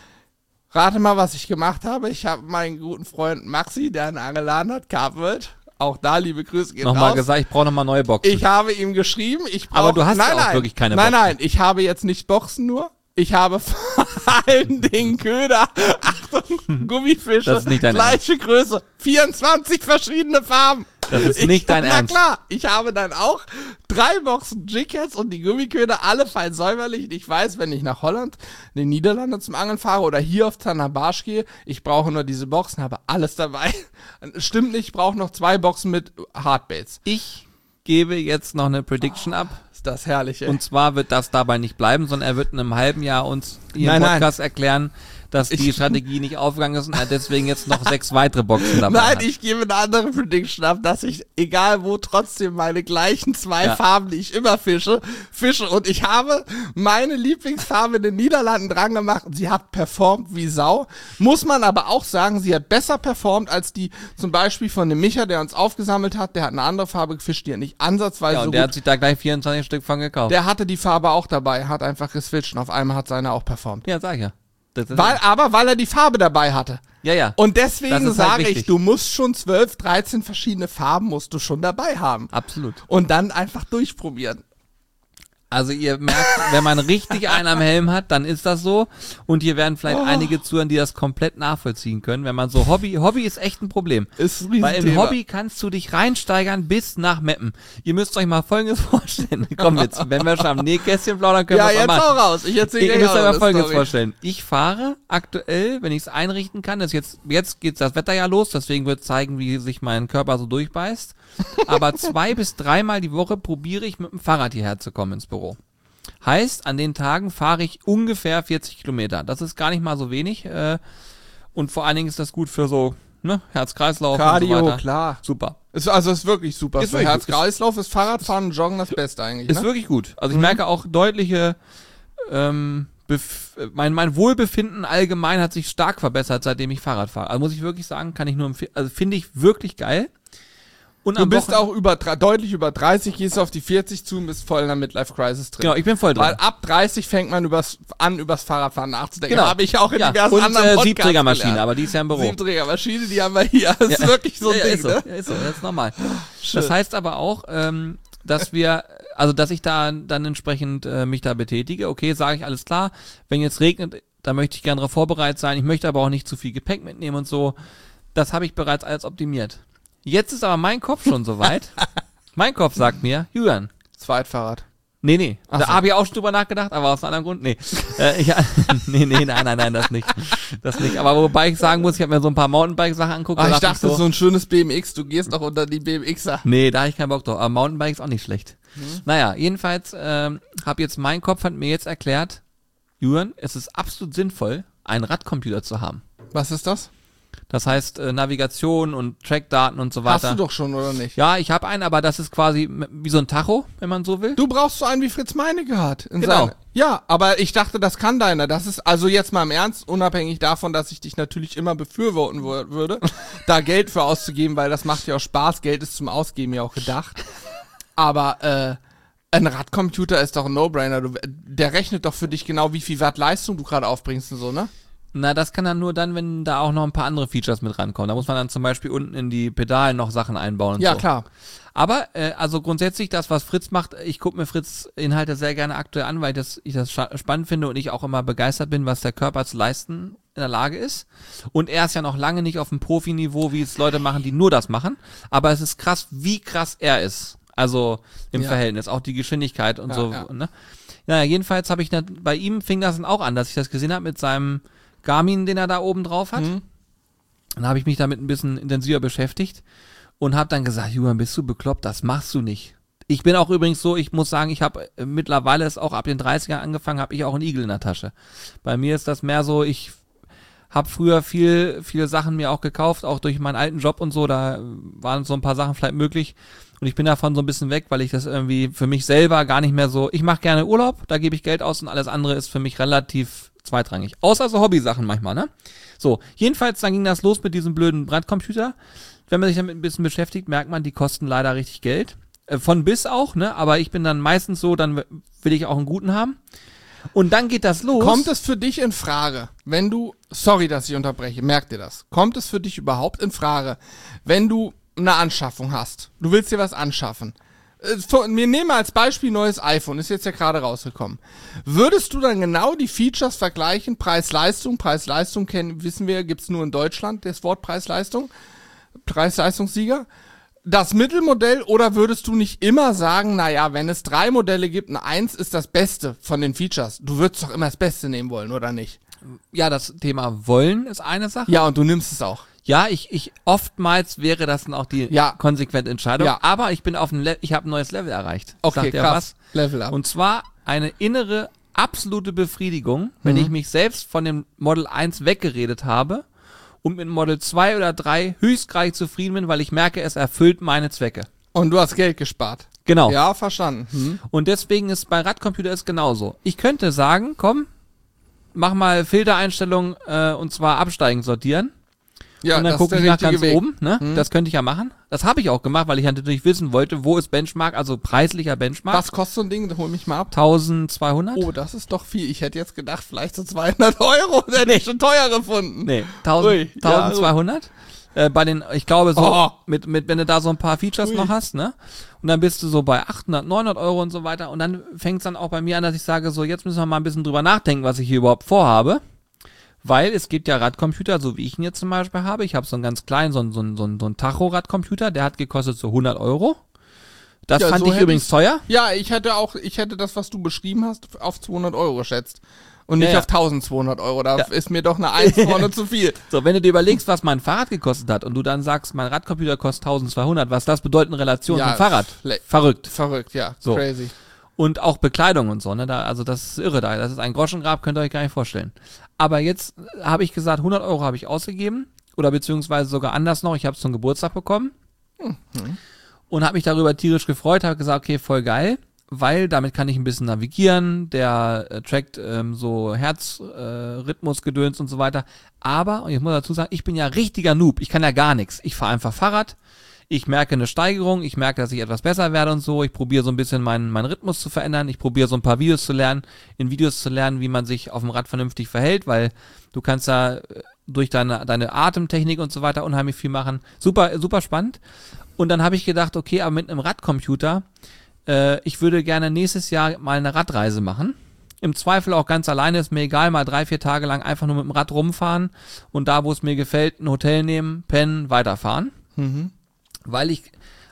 Rate mal, was ich gemacht habe. Ich habe meinen guten Freund Maxi, der einen Angeladen hat, Carpworld, auch da liebe Grüße gehen Nochmal raus. gesagt, ich brauche nochmal neue Boxen. Ich habe ihm geschrieben, ich brauche... Aber du hast nein, ja auch nein, wirklich keine Nein, Boxen. nein, ich habe jetzt nicht Boxen nur. Ich habe vor allen Dingen Köder, Achtung, Gummifische, Das ist nicht dein gleiche Größe, vierundzwanzig verschiedene Farben. Das ist Ich- nicht dein na Ernst. Na klar, ich habe dann auch drei Boxen Jigheads und die Gummiköder, alle fein säuberlich. Und ich weiß, wenn ich nach Holland, in den Niederlanden zum Angeln fahre oder hier auf Tannerbarsch gehe, ich brauche nur diese Boxen, habe alles dabei. Stimmt nicht, ich brauche noch zwei Boxen mit Hardbaits. Ich gebe jetzt noch eine Prediction ab. Ist das herrlich, ey. Und zwar wird das dabei nicht bleiben, sondern er wird in einem halben Jahr uns hier Nein, im nein. Podcast erklären, dass die Ich- Strategie nicht aufgegangen ist und er deswegen jetzt noch sechs weitere Boxen dabei Nein, hat. ich gebe eine andere Prediction ab, dass ich, egal wo, trotzdem meine gleichen zwei Ja. Farben, die ich immer fische, fische. Und ich habe meine Lieblingsfarbe in den Niederlanden dran gemacht und sie hat performt wie Sau. Muss man aber auch sagen, sie hat besser performt als die zum Beispiel von dem Micha, der uns aufgesammelt hat. Der hat eine andere Farbe gefischt, die er nicht ansatzweise ja, so und der gut... hat sich da gleich vierundzwanzig Stück von gekauft. Der hatte die Farbe auch dabei, hat einfach geswitcht und auf einmal hat seine auch performt. ja, sag ich ja. Das ist Weil, aber weil er die Farbe dabei hatte. ja, ja. Und Das deswegen ist halt sage wichtig. ich, du musst schon zwölf, dreizehn verschiedene Farben musst du schon dabei haben. Absolut. Und dann einfach durchprobieren. Also ihr merkt, wenn man richtig einen am Helm hat, dann ist das so. Und hier werden vielleicht Oh. einige zuhören, die das komplett nachvollziehen können. Wenn man so Hobby, Hobby ist echt ein Problem. Ist ein Weil im Riesenthema. Hobby kannst du dich reinsteigern bis nach Meppen. Ihr müsst euch mal Folgendes vorstellen. Komm jetzt, wenn wir schon am Nähkästchen plaudern können, Ja, wir es auch jetzt machen. auch raus. Ich erzähle Ihr gleich müsst auch euch mal eine Folgendes Story. vorstellen. Ich fahre aktuell, wenn ich es einrichten kann, das jetzt, jetzt geht das Wetter ja los, deswegen wird zeigen, wie sich mein Körper so durchbeißt. Aber zwei bis dreimal die Woche probiere ich mit dem Fahrrad hierher zu kommen ins Büro. Heißt, an den Tagen fahre ich ungefähr vierzig Kilometer. Das ist gar nicht mal so wenig. Äh, und vor allen Dingen ist das gut für so ne, Herz-Kreislauf Cardio, und so weiter. klar. Super. Ist, also ist wirklich super. Ist Für wirklich Herz-Kreislauf ist Fahrradfahren und Joggen das Beste eigentlich. Ist Ne? wirklich gut. Also ich Mhm. merke auch deutliche, ähm, Bef- mein, mein Wohlbefinden allgemein hat sich stark verbessert, seitdem ich Fahrrad fahre. Also muss ich wirklich sagen, kann ich nur empfehlen. Also finde ich wirklich geil. Und Du am bist Wochen- auch über dre- deutlich über dreißig, gehst auf die vierzig zu und bist voll in der Midlife-Crisis drin. Genau, ich bin voll drin. Weil ab dreißig fängt man übers, an, übers Fahrradfahren nachzudenken. Genau. Habe ich auch in ja. diversen Und anderen äh, Podcasts Siebträgermaschine, gelernt. aber die ist ja im Büro. Siebträgermaschine, die haben wir hier. Das ist Ja. wirklich so ein ja, Ding, ist so, ne? ja, ist so, das ist normal. Schön. Das heißt aber auch, ähm, dass wir, also dass ich da dann entsprechend äh, mich da betätige. Okay, sage ich, alles klar. Wenn jetzt regnet, da möchte ich gerne darauf vorbereitet sein. Ich möchte aber auch nicht zu viel Gepäck mitnehmen und so. Das habe ich bereits alles optimiert. Jetzt ist aber mein Kopf schon soweit. Mein Kopf sagt mir, Julian, Zweitfahrrad. nee, nee, Ach da so. habe ich auch schon drüber nachgedacht, aber aus einem anderen Grund, nee. äh, ich, nee, nee, nein, nein, nein, das nicht. Das nicht. Aber wobei ich sagen muss, ich habe mir so ein paar Mountainbike-Sachen angeguckt. Ah, da ich dachte, so, so ein schönes B M X, du gehst doch unter die B M Xer. nee, da habe ich keinen Bock drauf. Aber Mountainbike ist auch nicht schlecht. Mhm. Naja, jedenfalls ähm, habe jetzt mein Kopf hat mir jetzt erklärt, Julian, es ist absolut sinnvoll, einen Radcomputer zu haben. Was ist das? Das heißt äh, Navigation und Trackdaten und so Hast weiter. du doch schon, oder nicht? Ja, ich habe einen, aber das ist quasi m- wie so ein Tacho, wenn man so will. Du brauchst so einen, wie Fritz Meinecke hat. in Genau. seine- Ja, aber ich dachte, das kann deiner. Das ist also jetzt mal im Ernst, unabhängig davon, dass ich dich natürlich immer befürworten wür- würde, da Geld für auszugeben, weil das macht ja auch Spaß. Geld ist zum Ausgeben ja auch gedacht. Aber äh, ein Radcomputer ist doch ein No-Brainer. Du, der rechnet doch für dich genau, wie viel Watt Leistung du gerade aufbringst und so, ne? Na, das kann dann nur dann, wenn da auch noch ein paar andere Features mit rankommen. Da muss man dann zum Beispiel unten in die Pedalen noch Sachen einbauen und Ja, so. klar. Aber, äh, also grundsätzlich das, was Fritz macht, ich gucke mir Fritz Inhalte sehr gerne aktuell an, weil das, ich das scha- spannend finde und ich auch immer begeistert bin, was der Körper zu leisten in der Lage ist. Und er ist ja noch lange nicht auf dem Profiniveau, wie es Leute machen, die nur das machen. Aber es ist krass, wie krass er ist. Also im Ja. Verhältnis, auch die Geschwindigkeit und Ja, so. ja. Ne? Naja, jedenfalls habe ich, nat- bei ihm fing das dann auch an, dass ich das gesehen habe mit seinem Garmin, den er da oben drauf hat. Mhm. Dann habe ich mich damit ein bisschen intensiver beschäftigt und habe dann gesagt, Julian, bist du bekloppt? Das machst du nicht. Ich bin auch übrigens so, ich muss sagen, ich habe äh, mittlerweile ist auch ab den dreißigern angefangen, habe ich auch einen Igel in der Tasche. Bei mir ist das mehr so, ich habe früher viel, viele Sachen mir auch gekauft, auch durch meinen alten Job und so, da waren so ein paar Sachen vielleicht möglich. Und ich bin davon so ein bisschen weg, weil ich das irgendwie für mich selber gar nicht mehr so, ich mache gerne Urlaub, da gebe ich Geld aus und alles andere ist für mich relativ zweitrangig. Außer so Hobbysachen manchmal, ne? So, jedenfalls, dann ging das los mit diesem blöden Brandcomputer. Wenn man sich damit ein bisschen beschäftigt, merkt man, die kosten leider richtig Geld. Äh, von bis auch, ne? Aber ich bin dann meistens so, dann will ich auch einen guten haben. Und dann geht das los. Kommt es für dich in Frage, wenn du, sorry, dass ich unterbreche, merk dir das, kommt es für dich überhaupt in Frage, wenn du eine Anschaffung hast, du willst dir was anschaffen, äh, vor- wir nehmen als Beispiel neues iPhone, ist jetzt ja gerade rausgekommen, würdest du dann genau die Features vergleichen, Preis-Leistung, Preis-Leistung kennen, wissen wir, gibt's nur in Deutschland, das Wort Preis-Leistung, Preis-Leistungssieger, das Mittelmodell, oder würdest du nicht immer sagen, naja, wenn es drei Modelle gibt, ein eins ist das Beste von den Features. Du würdest doch immer das Beste nehmen wollen, oder nicht? Ja, das Thema wollen ist eine Sache. Ja, und du nimmst es auch. Ja, ich, ich, oftmals wäre das dann auch die Ja. konsequente Entscheidung. Ja. Aber ich bin auf ein Le- ich habe ein neues Level erreicht. Okay, Sagt er krass. Level up. Und zwar eine innere, absolute Befriedigung, wenn Mhm. ich mich selbst von dem Model eins weggeredet habe und mit Model zwei oder drei höchstgradig zufrieden bin, weil ich merke, es erfüllt meine Zwecke. Und du hast Geld gespart. Genau. Ja, verstanden. Hm. Und deswegen ist bei Radcomputer ist genauso. Ich könnte sagen, komm, mach mal Filtereinstellungen äh, und zwar absteigend sortieren. Ja, und dann das gucke ist ich der nach ganz richtige Weg. oben. Ne? Mhm. Das könnte ich ja machen. Das habe ich auch gemacht, weil ich natürlich wissen wollte, wo ist Benchmark, also preislicher Benchmark. Was kostet so ein Ding? Hol mich mal ab. eintausendzweihundert? Oh, das ist doch viel. Ich hätte jetzt gedacht, vielleicht so zweihundert Euro. Da hätte ich schon teuer gefunden. Nee, tausend, Ui, ja, eintausendzweihundert. Äh, bei den, ich glaube so, Oh. mit, mit, wenn du da so ein paar Features Ui. noch hast, ne? Und dann bist du so bei achthundert, neunhundert Euro und so weiter. Und dann fängt es dann auch bei mir an, dass ich sage, so, jetzt müssen wir mal ein bisschen drüber nachdenken, was ich hier überhaupt vorhabe. Weil es gibt ja Radcomputer, so wie ich ihn jetzt zum Beispiel habe. Ich habe so einen ganz kleinen, so einen, so einen, so einen, so einen Tacho-Radcomputer, der hat gekostet so hundert Euro. Das Ja, fand so ich hätte übrigens ich's- teuer. Ja, ich hätte auch, ich hätte das, was du beschrieben hast, auf zweihundert Euro geschätzt. Und nicht Ja, ja. auf tausendzweihundert Euro. Da Ja. ist mir doch eine Eins vorne zu viel. So, wenn du dir überlegst, was mein Fahrrad gekostet hat und du dann sagst, mein Radcomputer kostet tausendzweihundert, was das bedeutet in Relation Ja, zum Fahrrad? le- Verrückt. Verrückt, ja. So. Crazy. Und auch Bekleidung und so, ne? Da, also das ist irre da. Das ist ein Groschengrab, könnt ihr euch gar nicht vorstellen. Aber jetzt habe ich gesagt, hundert Euro habe ich ausgegeben. Oder beziehungsweise sogar anders noch. Ich habe es zum Geburtstag bekommen. Mhm. Und habe mich darüber tierisch gefreut. Habe gesagt, okay, voll geil. Weil damit kann ich ein bisschen navigieren. Der äh, trackt ähm, so Herzrhythmus, äh, Rhythmusgedöns und so weiter. Aber, und ich muss dazu sagen, ich bin ja richtiger Noob. Ich kann ja gar nichts. Ich fahre einfach Fahrrad. Ich merke eine Steigerung, ich merke, dass ich etwas besser werde und so. Ich probiere so ein bisschen meinen, meinen Rhythmus zu verändern. Ich probiere so ein paar Videos zu lernen, in Videos zu lernen, wie man sich auf dem Rad vernünftig verhält, weil du kannst da äh, durch deine, deine Atemtechnik und so weiter unheimlich viel machen. Super, super spannend. Und dann habe ich gedacht, okay, aber mit einem Radcomputer, äh, ich würde gerne nächstes Jahr mal eine Radreise machen. Im Zweifel auch ganz alleine, ist mir egal, mal drei, vier Tage lang einfach nur mit dem Rad rumfahren und da, wo es mir gefällt, ein Hotel nehmen, pennen, weiterfahren. Mhm. Weil ich,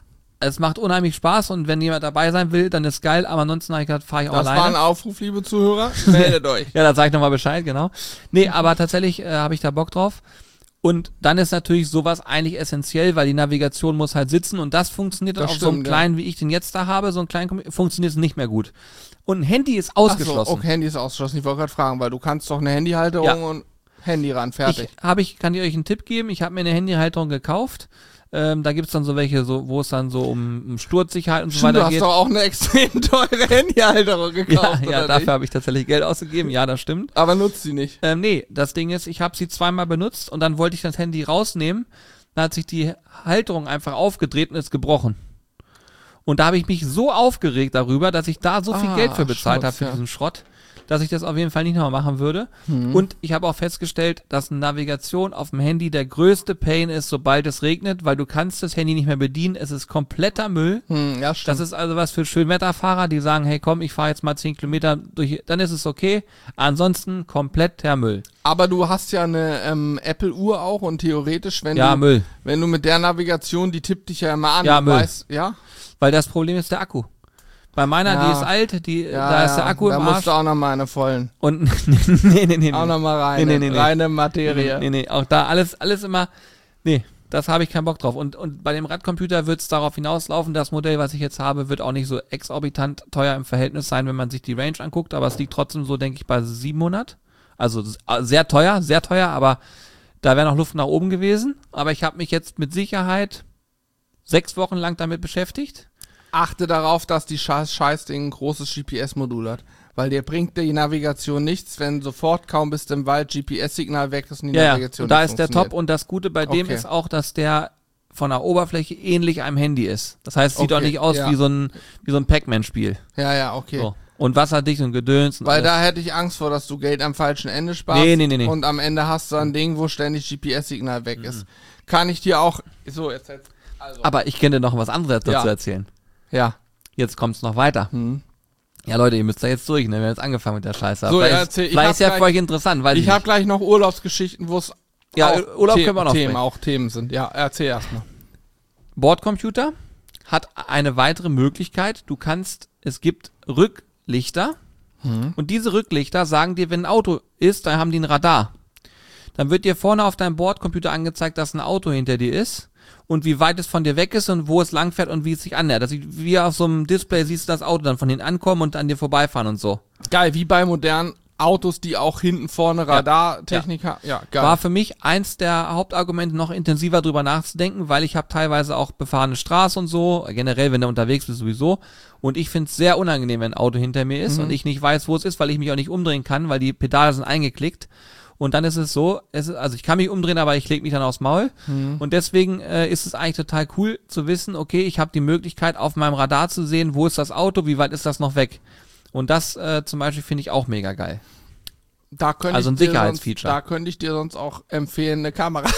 es macht unheimlich Spaß und wenn jemand dabei sein will, dann ist geil, aber ansonsten habe ich gesagt, fahre ich auch Das war ein alleine. Aufruf, liebe Zuhörer. Meldet euch. Ja, da sage ich nochmal Bescheid, genau. Nee, aber tatsächlich äh, habe ich da Bock drauf. Und dann ist natürlich sowas eigentlich essentiell, weil die Navigation muss halt sitzen und das funktioniert dann Das auf so einem stimmt, ja. kleinen, wie ich den jetzt da habe, so einen kleinen, Computer, funktioniert es nicht mehr gut. Und ein Handy ist Ach so, ausgeschlossen. okay, Handy ist ausgeschlossen. Ich wollte gerade fragen, weil du kannst doch eine Handyhalterung Ja. und Handy ran, fertig. Ich, hab ich, kann ich euch einen Tipp geben? Ich habe mir eine Handyhalterung gekauft. Ähm, da gibt's dann so welche, so, wo es dann so um, um Sturzsicherheit und so Stimmt, du weiter hast geht. doch auch eine extrem teure Handyhalterung Ja, gekauft, ja, oder dafür nicht? habe ich tatsächlich Geld ausgegeben. Ja, das stimmt. Aber nutzt sie nicht. Ähm, nee, das Ding ist, ich habe sie zweimal benutzt und dann wollte ich das Handy rausnehmen. Dann hat sich die Halterung einfach aufgedreht und ist gebrochen. Und da habe ich mich so aufgeregt darüber, dass ich da so viel Ah, Geld für bezahlt Schmutz, habe für ja. diesen Schrott, dass ich das auf jeden Fall nicht nochmal machen würde. Mhm. Und ich habe auch festgestellt, dass Navigation auf dem Handy der größte Pain ist, sobald es regnet, weil du kannst das Handy nicht mehr bedienen. Es ist kompletter Müll. Hm, ja, stimmt. Das ist also was für Schönwetterfahrer, die sagen, hey komm, ich fahre jetzt mal zehn Kilometer durch, dann ist es okay. Ansonsten kompletter Müll. Aber du hast ja eine ähm, Apple-Uhr auch und theoretisch, wenn Ja, du Müll. wenn du mit der Navigation, die tippt dich ja immer an. Ja, du Müll. weißt, ja? Weil das Problem ist der Akku. Bei meiner, Ja. die ist alt, die, Ja, da ist der ja. Akku da im musst Arsch. du auch noch mal eine vollen. Und nee, nee, nee, Auch nee. noch mal rein. Nee, nee, nee, nee. Reine Materie. Nee, nee, auch da alles, alles immer, nee, das habe ich keinen Bock drauf. Und, und bei dem Radcomputer wird es darauf hinauslaufen, das Modell, was ich jetzt habe, wird auch nicht so exorbitant teuer im Verhältnis sein, wenn man sich die Range anguckt, aber es liegt trotzdem so, denke ich, bei siebenhundert. Also s- sehr teuer, sehr teuer, aber da wäre noch Luft nach oben gewesen. Aber ich habe mich jetzt mit Sicherheit sechs Wochen lang damit beschäftigt. Achte darauf, dass die scheiß Scheißding ein großes G P S-Modul hat. Weil dir bringt die Navigation nichts, wenn sofort kaum bist im Wald G P S-Signal weg ist und die Ja, ja, Navigation und da nicht ist der funktioniert. Top und das Gute bei dem Okay. ist auch, dass der von der Oberfläche ähnlich einem Handy ist. Das heißt, sieht Okay, auch nicht aus ja. wie so ein, wie so ein Pac-Man-Spiel. Ja, ja, okay. So. Und wasserdicht und gedöns und Weil alles. da hätte ich Angst vor, dass du Geld am falschen Ende sparst. Nee, nee, nee, nee. Und am Ende hast du ein Ding, wo ständig G P S-Signal weg Mhm. ist. Kann ich dir auch. So, jetzt. jetzt also. Aber ich könnte noch was anderes dazu Ja. erzählen. Ja. Jetzt kommt's noch weiter. Hm. Ja, Leute, ihr müsst da jetzt durch, ne? Wir haben jetzt angefangen mit der Scheiße. So, vielleicht ja, erzähl. Ich vielleicht hab ist ja gleich- für euch interessant, weil Ich habe gleich noch Urlaubsgeschichten, wo es Ja, auch Urlaub The können wir noch Themen, sprechen. auch Themen sind. Ja, erzähl erstmal. Bordcomputer hat eine weitere Möglichkeit. Du kannst, es gibt Rücklichter und diese Rücklichter sagen dir, wenn ein Auto ist, dann haben die ein Radar. Dann wird dir vorne auf deinem Bordcomputer angezeigt, dass ein Auto hinter dir ist und wie weit es von dir weg ist und wo es langfährt und wie es sich annähert. Das sieht, wie auf so einem Display siehst du das Auto dann von hinten ankommen und an dir vorbeifahren und so. Geil, wie bei modernen Autos, die auch hinten vorne Radartechnik haben. Ja, geil. War für mich eins der Hauptargumente, noch intensiver drüber nachzudenken, weil ich habe teilweise auch befahrene Straße und so, generell, wenn du unterwegs bist, sowieso. Und ich finde es sehr unangenehm, wenn ein Auto hinter mir ist Mhm. und ich nicht weiß, wo es ist, weil ich mich auch nicht umdrehen kann, weil die Pedale sind eingeklickt. Und dann ist es so, es ist, also ich kann mich umdrehen, aber ich lege mich dann aufs Maul. Mhm. Und deswegen äh, ist es eigentlich total cool zu wissen, okay, ich habe die Möglichkeit, auf meinem Radar zu sehen, wo ist das Auto, wie weit ist das noch weg. Und das äh, zum Beispiel finde ich auch mega geil. Da könnte Also ich ein dir Sicherheitsfeature. Sonst, da könnte ich dir sonst auch empfehlen, eine Kamera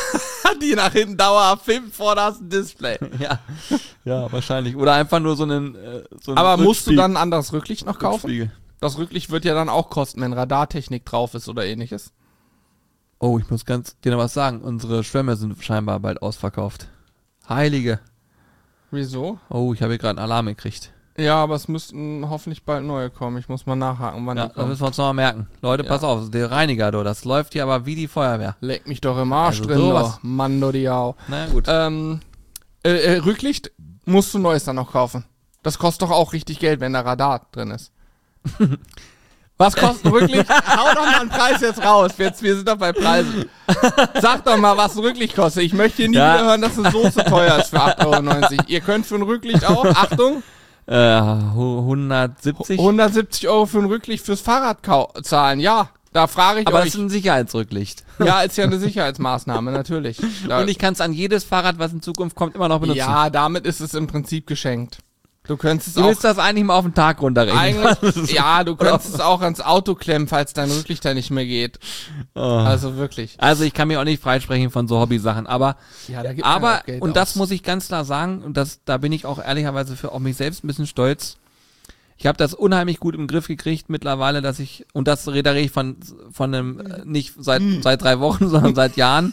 Die nach hinten dauerhaft filmt, vorne hast du ein Display. Ja, ja, wahrscheinlich. Oder einfach nur so einen, äh, so einen Aber musst du Rückspiegel- dann ein anderes Rücklicht noch kaufen? Rückspiegel. Das Rücklicht wird ja dann auch kosten, wenn Radartechnik drauf ist oder ähnliches. Oh, ich muss ganz dir noch was sagen. Unsere Schwämme sind scheinbar bald ausverkauft. Heilige. Wieso? Oh, ich habe hier gerade einen Alarm gekriegt. Ja, aber es müssten hoffentlich bald neue kommen. Ich muss mal nachhaken, wann Ja, die das kommen. müssen wir uns nochmal merken. Leute, Ja. pass auf, der Reiniger, du, das läuft hier aber wie die Feuerwehr. Leck mich doch im Arsch Also drin, sowas. doch. Mann, do die Au. Na gut. Ähm, äh, äh, Rücklicht musst du neues dann noch kaufen. Das kostet doch auch richtig Geld, wenn da Radar drin ist. Was kostet ein Rücklicht? Hau doch mal einen Preis jetzt raus. Jetzt, wir sind doch bei Preisen. Sag doch mal, was ein Rücklicht kostet. Ich möchte hier nie Ja. wieder hören, dass eine Soße teuer ist für acht Euro neunzig. Ihr könnt für ein Rücklicht auch, Achtung, Äh, hu- hundertsiebzig. hundertsiebzig Euro für ein Rücklicht fürs Fahrrad kau- zahlen. Ja, da frage ich Aber das euch. ist ein Sicherheitsrücklicht. Ja, ist ja eine Sicherheitsmaßnahme, natürlich. Da, Und ich kann es an jedes Fahrrad, was in Zukunft kommt, immer noch benutzen. ja, damit ist es im Prinzip geschenkt. Du könntest es Du auch willst das eigentlich mal auf den Tag runterrechnen. eigentlich, ja, du könntest es auch ans Auto klemmen, falls dein Rücklicht da nicht mehr geht. Oh. Also wirklich. Also ich kann mir auch nicht freisprechen von so Hobbysachen, aber Ja, da gibt man aber auch Geld und das aus. muss ich ganz klar sagen und das da bin ich auch ehrlicherweise für auf mich selbst ein bisschen stolz. Ich habe das unheimlich gut im Griff gekriegt mittlerweile, dass ich und das rede ich von von einem äh, nicht seit seit drei Wochen, sondern seit Jahren.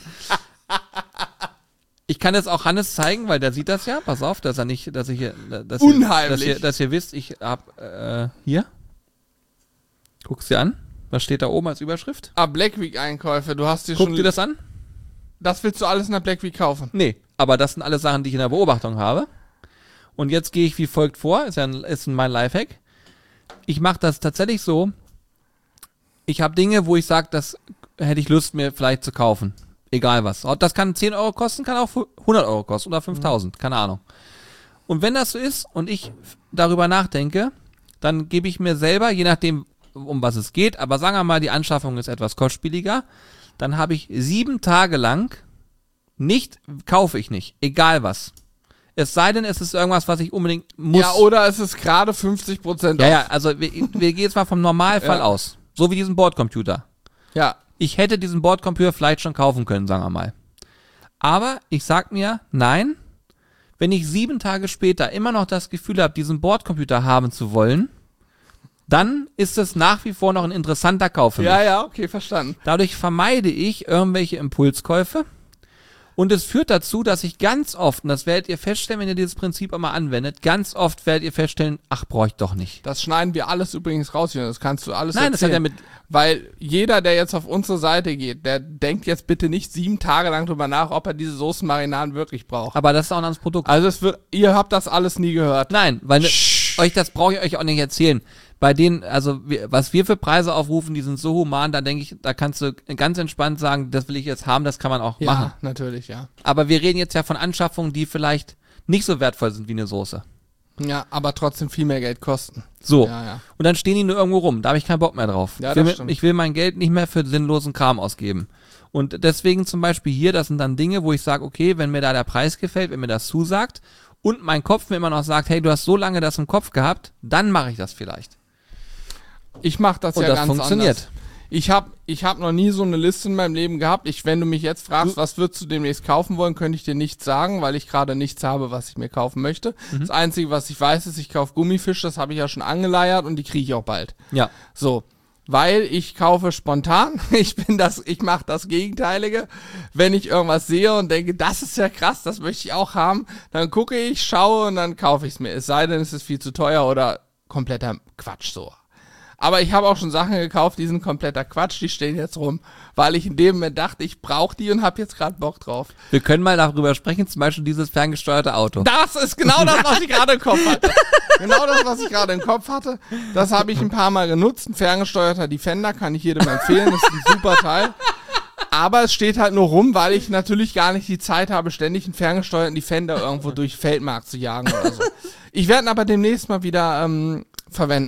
Ich kann jetzt auch Hannes zeigen, weil der sieht das ja. Pass auf, dass er nicht, dass ich hier, dass ihr, Unheimlich. dass ihr, dass ihr wisst, ich hab äh, hier. Guck's dir an. Was steht da oben als Überschrift? Ah, Black Week Einkäufe, du hast dir Guck schon, dir das an? das willst du alles in der Black Week kaufen. Nee, aber das sind alles Sachen, die ich in der Beobachtung habe. Und jetzt gehe ich wie folgt vor, ist ja ein, ist mein Lifehack. Ich mache das tatsächlich so, ich habe Dinge, wo ich sage, das hätte ich Lust, mir vielleicht zu kaufen. Egal was. Das kann zehn Euro kosten, kann auch hundert Euro kosten oder fünftausend, keine Ahnung. Und wenn das so ist und ich darüber nachdenke, dann gebe ich mir selber, je nachdem, um was es geht, aber sagen wir mal, die Anschaffung ist etwas kostspieliger, dann habe ich sieben Tage lang nicht, kaufe ich nicht, egal was. Es sei denn, es ist irgendwas, was ich unbedingt muss. Ja, oder es ist gerade fünfzig Prozent ja, ja, also wir, wir gehen jetzt mal vom Normalfall Ja. aus. So wie diesen Bordcomputer. Ja, Ich hätte diesen Bordcomputer vielleicht schon kaufen können, sagen wir mal. Aber ich sag mir, nein, wenn ich sieben Tage später immer noch das Gefühl habe, diesen Bordcomputer haben zu wollen, dann ist es nach wie vor noch ein interessanter Kauf für mich. ja, ja, okay, verstanden. Dadurch vermeide ich irgendwelche Impulskäufe. Und es führt dazu, dass ich ganz oft, und das werdet ihr feststellen, wenn ihr dieses Prinzip einmal anwendet, ganz oft werdet ihr feststellen, ach, brauche ich doch nicht. Das schneiden wir alles übrigens raus, Jonas. Das kannst du alles Nein, das hat erzählen. ja mit, Weil jeder, der jetzt auf unsere Seite geht, der denkt jetzt bitte nicht sieben Tage lang drüber nach, ob er diese Soßenmarinaden wirklich braucht. aber das ist auch ein anderes Produkt. Also es wird, ihr habt das alles nie gehört. Nein, weil ne, Sch- euch das brauche ich euch auch nicht erzählen. Bei denen, also wir, was wir für Preise aufrufen, die sind so human, da denke ich, da kannst du ganz entspannt sagen, das will ich jetzt haben, das kann man auch Ja, machen. natürlich, ja. Aber wir reden jetzt ja von Anschaffungen, die vielleicht nicht so wertvoll sind wie eine Soße. Ja, aber trotzdem viel mehr Geld kosten. So. Ja, ja. Und dann stehen die nur irgendwo rum. Da habe ich keinen Bock mehr drauf. Ja, ich, will, das mir- stimmt. ich will mein Geld nicht mehr für sinnlosen Kram ausgeben. Und deswegen zum Beispiel hier, das sind dann Dinge, wo ich sage, okay, wenn mir da der Preis gefällt, wenn mir das zusagt und mein Kopf mir immer noch sagt, hey, du hast so lange das im Kopf gehabt, dann mache ich das vielleicht. Ich mache das Und ja das ganz funktioniert. anders. Ich habe ich hab noch nie so eine Liste in meinem Leben gehabt. Ich, wenn du mich jetzt fragst, was würdest du demnächst kaufen wollen, könnte ich dir nichts sagen, weil ich gerade nichts habe, was ich mir kaufen möchte. Mhm. Das Einzige, was ich weiß, ist, ich kaufe Gummifisch, das habe ich ja schon angeleiert und die kriege ich auch bald. Ja. So, weil ich kaufe spontan. Ich bin das, ich mache das Gegenteilige. Wenn ich irgendwas sehe und denke, das ist ja krass, das möchte ich auch haben, dann gucke ich, schaue und dann kaufe ich es mir. Es sei denn, es ist viel zu teuer oder kompletter Quatsch so. Aber ich habe auch schon Sachen gekauft, die sind kompletter Quatsch, die stehen jetzt rum, weil ich in dem Moment dachte, ich brauche die und habe jetzt gerade Bock drauf. Wir können mal darüber sprechen, zum Beispiel dieses ferngesteuerte Auto. Das ist genau das, was ich gerade im Kopf hatte. Genau das, was ich gerade im Kopf hatte. Das habe ich ein paar Mal genutzt. Ein ferngesteuerter Defender kann ich jedem empfehlen. Das ist ein super Teil. Aber es steht halt nur rum, weil ich natürlich gar nicht die Zeit habe, ständig einen ferngesteuerten Defender irgendwo durch Feldmark zu jagen oder so. Ich werde ihn aber demnächst mal wieder ähm, verwenden.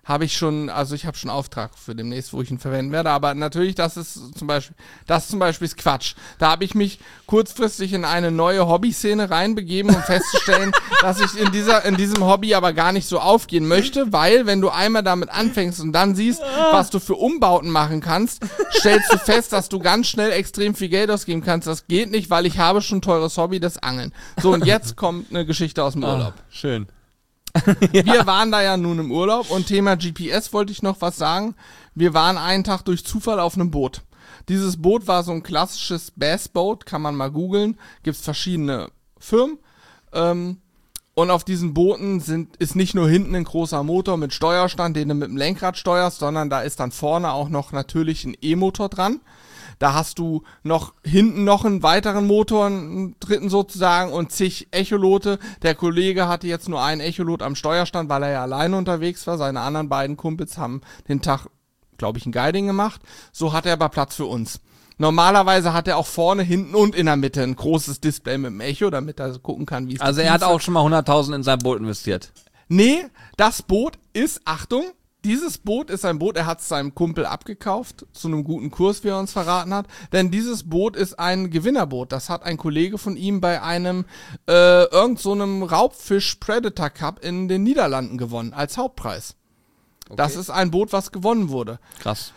habe ich schon, also ich habe schon Auftrag für demnächst, wo ich ihn verwenden werde, aber natürlich, das ist zum Beispiel, das zum Beispiel ist Quatsch. Da habe ich mich kurzfristig in eine neue Hobbyszene reinbegeben, um festzustellen, dass ich in dieser, in diesem Hobby aber gar nicht so aufgehen möchte, weil wenn du einmal damit anfängst und dann siehst, was du für Umbauten machen kannst, stellst du fest, dass du ganz schnell extrem viel Geld ausgeben kannst. Das geht nicht, weil ich habe schon ein teures Hobby, das Angeln. So, und jetzt kommt eine Geschichte aus dem Urlaub. Ah, schön. Ja. Wir waren da ja nun im Urlaub und Thema G P S wollte ich noch was sagen. Wir waren einen Tag durch Zufall auf einem Boot. Dieses Boot war so ein klassisches Bassboot, kann man mal googeln. Gibt's verschiedene Firmen. Ähm, und auf diesen Booten sind, ist nicht nur hinten ein großer Motor mit Steuerstand, den du mit dem Lenkrad steuerst, sondern da ist dann vorne auch noch natürlich ein E-Motor dran. Da hast du noch hinten noch einen weiteren Motor, einen dritten sozusagen und zig Echolote. Der Kollege hatte jetzt nur einen Echolot am Steuerstand, weil er ja alleine unterwegs war. Seine anderen beiden Kumpels haben den Tag, glaube ich, ein Guiding gemacht. So hat er aber Platz für uns. Normalerweise hat er auch vorne, hinten und in der Mitte ein großes Display mit dem Echo, damit er gucken kann, wie es Also er hat auch schon mal hunderttausend in sein Boot investiert. Nee, das Boot ist, Achtung, dieses Boot ist ein Boot, er hat es seinem Kumpel abgekauft, zu einem guten Kurs, wie er uns verraten hat, denn dieses Boot ist ein Gewinnerboot. Das hat ein Kollege von ihm bei einem, äh, irgend so einem Raubfisch-Predator Cup in den Niederlanden gewonnen, als Hauptpreis. Okay. Das ist ein Boot, was gewonnen wurde. Krass.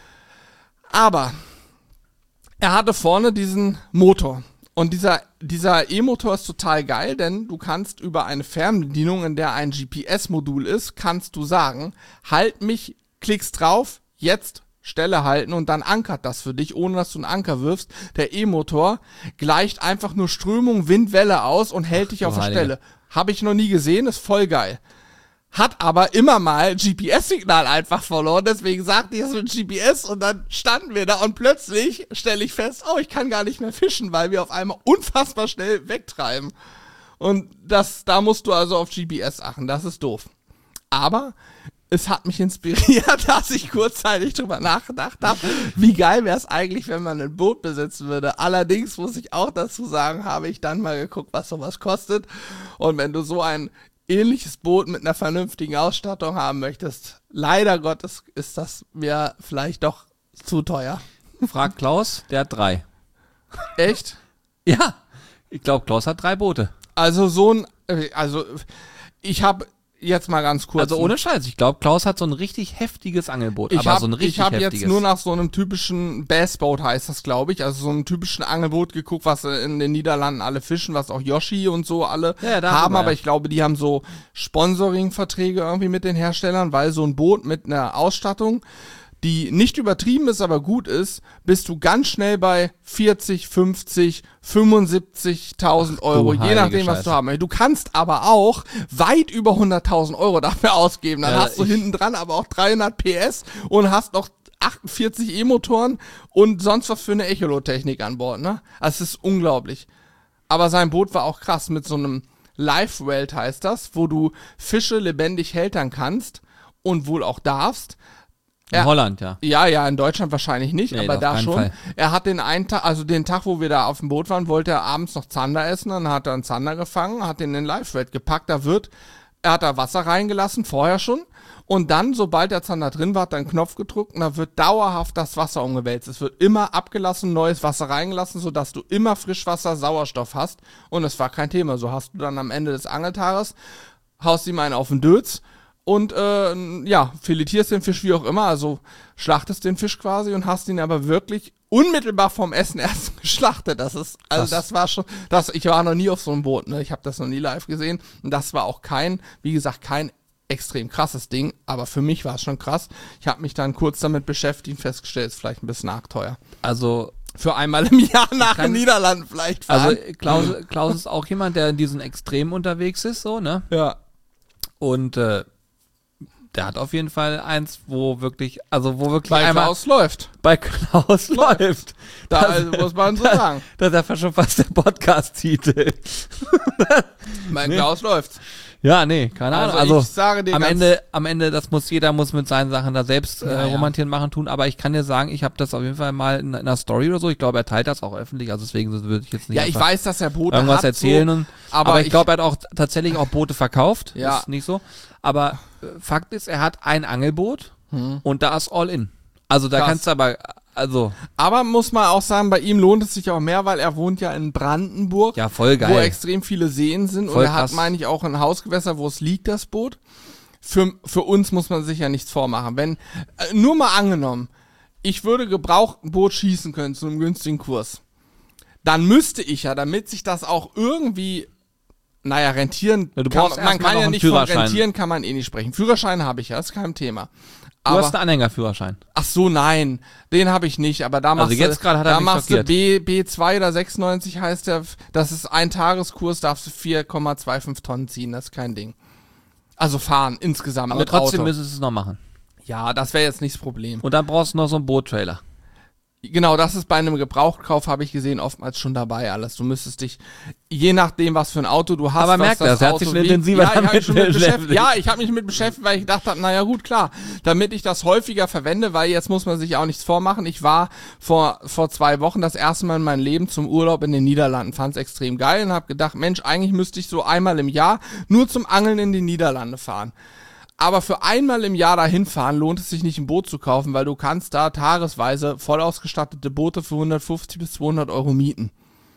Aber er hatte vorne diesen Motor. Und dieser, dieser E-Motor ist total geil, denn du kannst über eine Fernbedienung, in der ein G P S-Modul ist, kannst du sagen, halt mich, klickst drauf, jetzt Stelle halten und dann ankert das für dich, ohne dass du einen Anker wirfst. Der E-Motor gleicht einfach nur Strömung, Wind, Welle aus und hält Ach, dich auf der Heilige. Stelle. Habe ich noch nie gesehen, ist voll geil. Hat aber immer mal G P S-Signal einfach verloren, deswegen sagte ich es mit G P S und dann standen wir da und plötzlich stelle ich fest, oh, ich kann gar nicht mehr fischen, weil wir auf einmal unfassbar schnell wegtreiben. Und das, da musst du also auf G P S achten, das ist doof. Aber es hat mich inspiriert, dass ich kurzzeitig drüber nachgedacht habe, wie geil wäre es eigentlich, wenn man ein Boot besitzen würde. Allerdings muss ich auch dazu sagen, habe ich dann mal geguckt, was sowas kostet. Und wenn du so ein ähnliches Boot mit einer vernünftigen Ausstattung haben möchtest, leider Gottes ist das mir vielleicht doch zu teuer. Frag Klaus, der hat drei. Echt? Ja, ich glaube, Klaus hat drei Boote. Also so ein, also ich habe jetzt mal ganz kurz. Also ohne Scheiß, ich glaube, Klaus hat so ein richtig heftiges Angelboot. Ich aber hab, so ein richtig ich habe heftiges. jetzt nur nach so einem typischen Bassboat heißt das, glaube ich, also so einem typischen Angelboot geguckt, was in den Niederlanden alle fischen, was auch Yoshi und so alle Ja, da haben, haben wir, aber ja. ich glaube, die haben so Sponsoring-Verträge irgendwie mit den Herstellern, weil so ein Boot mit einer Ausstattung, die nicht übertrieben ist, aber gut ist, bist du ganz schnell bei vierzig, fünfzig, fünfundsiebzigtausend Euro, du je nachdem, heilige was Scheiße. du haben möchtest. Du kannst aber auch weit über hunderttausend Euro dafür ausgeben. Dann Ja, hast du ich- hinten dran aber auch dreihundert P S und hast noch achtundvierzig E-Motoren und sonst was für eine Echolot-Technik an Bord, ne? Also es ist unglaublich. Aber sein Boot war auch krass mit so einem Live-Welt heißt das, wo du Fische lebendig hältern kannst und wohl auch darfst. In Ja. Holland, ja. Ja, ja, in Deutschland wahrscheinlich nicht, Nee, aber auf da keinen schon. Fall. Er hat den einen Tag, also den Tag, wo wir da auf dem Boot waren, wollte er abends noch Zander essen, dann hat er einen Zander gefangen, hat den in den Live-Red gepackt, da wird, er hat da Wasser reingelassen, vorher schon, und dann, sobald der Zander drin war, hat er einen Knopf gedrückt und da wird dauerhaft das Wasser umgewälzt. Es wird immer abgelassen, neues Wasser reingelassen, sodass du immer Frischwasser, Sauerstoff hast und es war kein Thema. So hast du dann am Ende des Angeltages, haust ihm einen auf den Dötz, und äh, ja, filetierst den Fisch wie auch immer, also schlachtest den Fisch quasi und hast ihn aber wirklich unmittelbar vom Essen erst geschlachtet. Das ist, also Krass. das war schon, das, ich war noch nie auf so einem Boot, ne? Ich habe das noch nie live gesehen und das war auch kein, wie gesagt, kein extrem krasses Ding, aber für mich war es schon krass. Ich habe mich dann kurz damit beschäftigt und festgestellt, ist vielleicht ein bisschen arg teuer. Also, Für einmal im Jahr nach Kann- den Niederlanden vielleicht fahren. also Klaus, Klaus ist auch jemand, der in diesen Extremen unterwegs ist, so, ne? ja. Und äh, der hat auf jeden Fall eins, wo wirklich, also wo wirklich Bei einmal Klaus läuft. bei Klaus läuft. Da Das- also, muss man so sagen. Das ist ja schon fast der Podcast-Titel. Bei Nee. Klaus läuft. Ja, nee, keine Ahnung. Also, Also, ich sage dir am ganz- Ende, am Ende, das muss jeder muss mit seinen Sachen da selbst äh, Ja, ja. romantieren, machen, tun. Aber ich kann dir sagen, ich habe das auf jeden Fall mal in, in einer Story oder so. Ich glaube, er teilt das auch öffentlich. Also deswegen würde ich jetzt nicht Ja, ich einfach weiß, dass er Boote irgendwas hat, erzählen. so, und, aber, aber ich glaube, er hat auch tatsächlich auch Boote verkauft. Ja. Ist nicht so. Aber äh, Fakt ist, er hat ein Angelboot Hm. und da ist all in. Also da Krass. kannst du aber, also, aber muss man auch sagen, bei ihm lohnt es sich auch mehr, weil er wohnt ja in Brandenburg, ja, voll wo geil. extrem viele Seen sind. Voll und er hat, krass. meine ich, auch ein Hausgewässer, wo es liegt, das Boot. Für, für uns muss man sich ja nichts vormachen. Wenn, äh, nur mal angenommen, ich würde gebraucht ein Boot schießen können zu einem günstigen Kurs. Dann müsste ich ja, damit sich das auch irgendwie, naja, rentieren, Ja, du kann, brauchst man, man erstmal kann noch ja einen nicht von Führerschein. rentieren, kann man eh nicht sprechen. Führerschein habe ich ja, ist kein Thema. Du Aber, hast einen Anhängerführerschein. ach so, nein, den habe ich nicht, aber da machst jetzt du, gerade hat er da mich machst du schockiert. B, B zwei oder sechsundneunzig heißt der, das ist ein Tageskurs, darfst du vier Komma fünfundzwanzig Tonnen ziehen, das ist kein Ding. Also fahren insgesamt Aber mit trotzdem Auto. müsstest du es noch machen. Ja, das wäre jetzt nicht das Problem. Und dann brauchst du noch so einen Boottrailer. Genau, das ist bei einem Gebrauchtkauf, habe ich gesehen, oftmals schon dabei alles. Du müsstest dich, je nachdem, was für ein Auto du hast, Aber was merkt das, er hat sich schon wiegt- intensiver ja, ich hab mich damit schon mit beschäftigt. beschäftigt. Ja, ich habe mich mit beschäftigt, weil ich gedacht habe, naja gut, klar, damit ich das häufiger verwende, weil jetzt muss man sich auch nichts vormachen. Ich war vor vor zwei Wochen das erste Mal in meinem Leben zum Urlaub in den Niederlanden, fand es extrem geil und habe gedacht, Mensch, eigentlich müsste ich so einmal im Jahr nur zum Angeln in die Niederlande fahren. Aber für einmal im Jahr dahin fahren lohnt es sich nicht, ein Boot zu kaufen, weil du kannst da tagesweise voll ausgestattete Boote für hundertfünfzig bis zweihundert Euro mieten.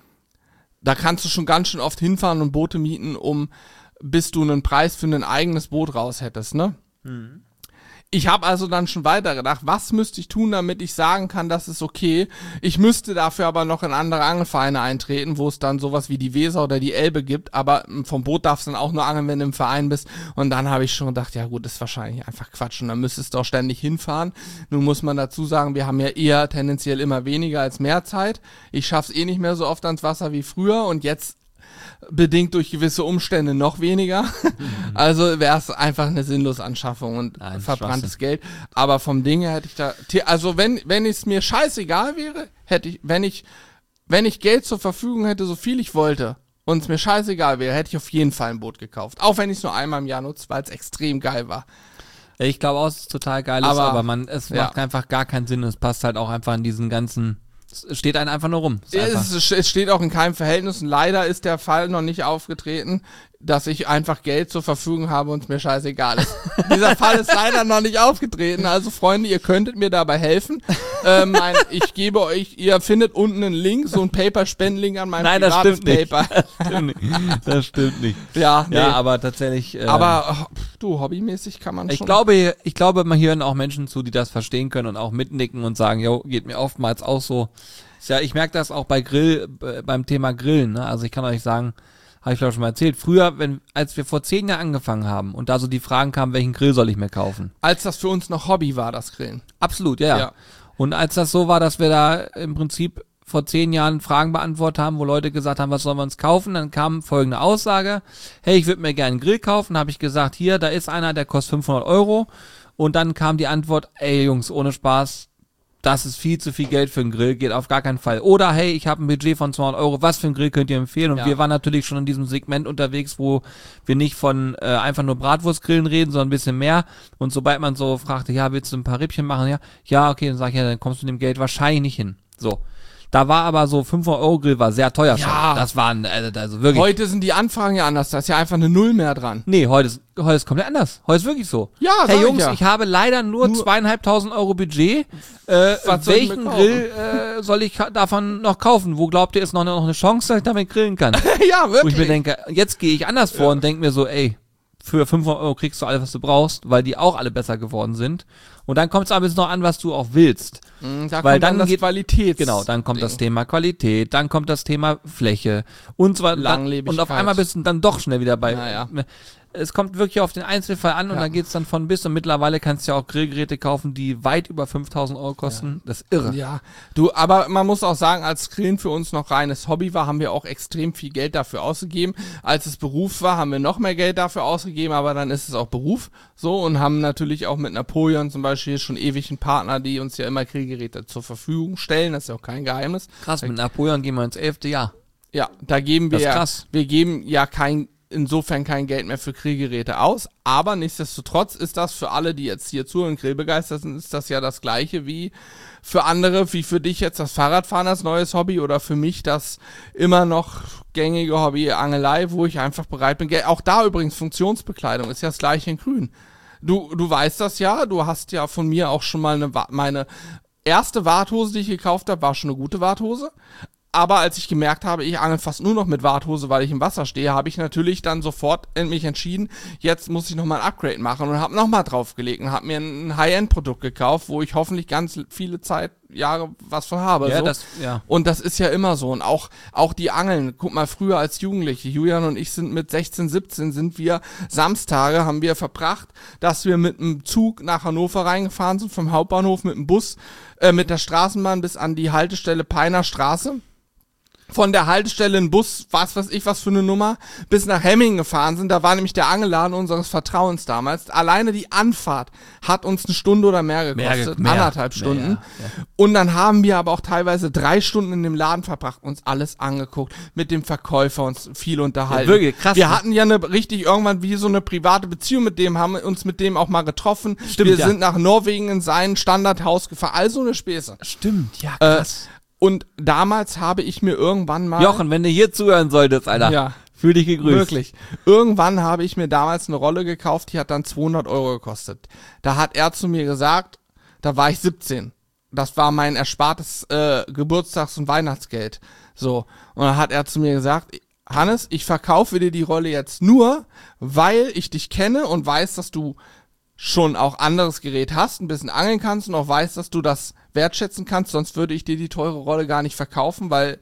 Da kannst du schon ganz schön oft hinfahren und Boote mieten, um bis du einen Preis für ein eigenes Boot raus hättest, ne? Mhm. Ich habe also dann schon weitergedacht, was müsste ich tun, damit ich sagen kann, das ist okay. Ich müsste dafür aber noch in andere Angelvereine eintreten, wo es dann sowas wie die Weser oder die Elbe gibt, aber vom Boot darfst du dann auch nur angeln, wenn du im Verein bist. Und dann habe ich schon gedacht, ja gut, das ist wahrscheinlich einfach Quatsch und dann müsstest du auch ständig hinfahren. Nun muss man dazu sagen, wir haben ja eher tendenziell immer weniger als mehr Zeit. Ich schaff's eh nicht mehr so oft ans Wasser wie früher und jetzt bedingt durch gewisse Umstände noch weniger. Mhm. Also wäre es einfach eine sinnlose Anschaffung und Nein, verbranntes Geld. Aber vom Ding her hätte ich da, also wenn wenn es mir scheißegal wäre, hätte ich, wenn ich wenn ich Geld zur Verfügung hätte, so viel ich wollte und es mir scheißegal wäre, hätte ich auf jeden Fall ein Boot gekauft. Auch wenn ich es nur einmal im Jahr nutze, weil es extrem geil war. Ich glaube auch, es ist total geil, ist, Aber- aber man, es ja. macht einfach gar keinen Sinn. Es passt halt auch einfach in diesen ganzen, es steht einem einfach nur rum. Es ist einfach, Es, es steht auch in keinem Verhältnis und leider ist der Fall noch nicht aufgetreten, dass ich einfach Geld zur Verfügung habe und es mir scheißegal ist. Dieser Fall ist leider noch nicht aufgetreten. Also Freunde, ihr könntet mir dabei helfen. äh, mein, ich gebe euch, ihr findet unten einen Link, so einen Paper-Spenden-Link an meinem Nein, das privates stimmt nicht. Paper. das stimmt nicht. Das stimmt nicht. Ja, nee. Ja, aber tatsächlich. Äh, aber ach, pff, du, hobbymäßig kann man ich schon. glaube, ich glaube, man hören auch Menschen zu, die das verstehen können und auch mitnicken und sagen, jo, geht mir oftmals auch so. Ist ja, ich merke das auch bei Grill, äh, beim Thema Grillen, ne? Also ich kann euch sagen, habe ich glaube schon mal erzählt, früher, wenn, als wir vor zehn Jahren angefangen haben und da so die Fragen kamen, welchen Grill soll ich mir kaufen? Als das für uns noch Hobby war, das Grillen. Absolut, ja, ja. Ja. Und als das so war, dass wir da im Prinzip vor zehn Jahren Fragen beantwortet haben, wo Leute gesagt haben, was sollen wir uns kaufen, dann kam folgende Aussage, hey, ich würde mir gerne einen Grill kaufen, habe ich gesagt, hier, da ist einer, der kostet fünfhundert Euro und dann kam die Antwort, ey Jungs, ohne Spaß, das ist viel zu viel Geld für einen Grill, geht auf gar keinen Fall. Oder hey, ich habe ein Budget von zweihundert Euro, was für einen Grill könnt ihr empfehlen? Und Ja. wir waren natürlich schon in diesem Segment unterwegs, wo wir nicht von äh, einfach nur Bratwurstgrillen reden, sondern ein bisschen mehr. Und sobald man so fragte, ja, willst du ein paar Rippchen machen? Ja, ja, okay, dann sag ich, ja, dann kommst du mit dem Geld wahrscheinlich nicht hin. So. Da war aber so fünfhundert Euro Grill war sehr teuer schon. Ja. Das waren, also, also wirklich. Heute sind die Anfragen ja anders, da ist ja einfach eine Null mehr dran. Nee, heute ist, heute ist komplett anders. Heute ist wirklich so. Ja, Hey sag Jungs, ich ja. ich habe leider nur, Nur- zweieinhalbtausend Euro Budget. Äh, Was soll ich welchen mir kaufen? Grill äh, soll ich ka- davon noch kaufen? Wo glaubt ihr, ist noch, noch eine Chance, dass ich damit grillen kann? Ja, Wo ich wirklich. mir denke, jetzt gehe ich anders vor und denke mir so, ey, für fünfhundert Euro kriegst du alles, was du brauchst, weil die auch alle besser geworden sind. Und dann kommt es aber jetzt noch an, was du auch willst. Mm, da Weil kommt dann das geht- Qualitäts Genau, dann kommt das Ding. Thema Qualität, dann kommt das Thema Fläche und zwar Langlebigkeit. und auf einmal bist du dann doch schnell wieder bei. Naja. Es kommt wirklich auf den Einzelfall an und Ja. dann geht's dann von bis und mittlerweile kannst du ja auch Grillgeräte kaufen, die weit über fünftausend Euro kosten. Das ist irre. Ja, du, aber man muss auch sagen, als Grillen für uns noch reines Hobby war, haben wir auch extrem viel Geld dafür ausgegeben. Als es Beruf war, haben wir noch mehr Geld dafür ausgegeben, aber dann ist es auch Beruf so und haben natürlich auch mit Napoleon zum Beispiel schon ewig einen Partner, die uns ja immer Grillgeräte zur Verfügung stellen. Das ist ja auch kein Geheimnis. Krass, mit Napoleon gehen wir ins elfte Jahr. Ja, da geben wir Das ist ja, krass. wir geben ja kein insofern kein Geld mehr für Grillgeräte aus. Aber nichtsdestotrotz ist das für alle, die jetzt hier zuhören, grillbegeistert sind, ist das ja das Gleiche wie für andere, wie für dich jetzt das Fahrradfahren als neues Hobby oder für mich das immer noch gängige Hobby Angelei, wo ich einfach bereit bin. Auch da übrigens Funktionsbekleidung ist ja das Gleiche in Grün. Du, du weißt das ja, du hast ja von mir auch schon mal eine, meine erste Warthose, die ich gekauft habe, war schon eine gute Warthose. Aber als ich gemerkt habe, ich angel fast nur noch mit Warthose, weil ich im Wasser stehe, habe ich natürlich dann sofort mich entschieden, jetzt muss ich nochmal ein Upgrade machen und habe nochmal draufgelegt und habe mir ein High-End-Produkt gekauft, wo ich hoffentlich ganz viele Zeit, Jahre was von habe. Ja, so. das, ja. Und das ist ja immer so. Und auch, auch die Angeln, guck mal, früher als Jugendliche, Julian und ich sind mit sechzehn, siebzehn, sind wir, Samstage haben wir verbracht, dass wir mit dem Zug nach Hannover reingefahren sind, vom Hauptbahnhof mit dem Bus, äh, mit der Straßenbahn bis an die Haltestelle Peiner Straße. Von der Haltestelle ein Bus, was weiß ich, was für eine Nummer, bis nach Hemmingen gefahren sind. Da war nämlich der Angelladen unseres Vertrauens damals. Alleine die Anfahrt hat uns eine Stunde oder mehr gekostet, mehr, anderthalb mehr, Stunden. ja, ja. Und dann haben wir aber auch teilweise drei Stunden in dem Laden verbracht, uns alles angeguckt, mit dem Verkäufer uns viel unterhalten. Ja, wirklich krass. Wir ne? hatten ja eine richtig irgendwann wie so eine private Beziehung mit dem, haben uns mit dem auch mal getroffen. Stimmt, wir ja. sind nach Norwegen in sein Standardhaus gefahren. Also eine Späße. Stimmt, ja, Äh, krass. Und damals habe ich mir irgendwann mal... Jochen, wenn du hier zuhören solltest, Alter, Ja. fühl dich gegrüßt. Wirklich. Irgendwann habe ich mir damals eine Rolle gekauft, die hat dann zweihundert Euro gekostet. Da hat er zu mir gesagt, da war ich siebzehn. Das war mein erspartes äh, Geburtstags- und Weihnachtsgeld. So. Und dann hat er zu mir gesagt, Hannes, ich verkaufe dir die Rolle jetzt nur, weil ich dich kenne und weiß, dass du schon auch anderes Gerät hast, ein bisschen angeln kannst und auch weißt, dass du das wertschätzen kannst, sonst würde ich dir die teure Rolle gar nicht verkaufen, weil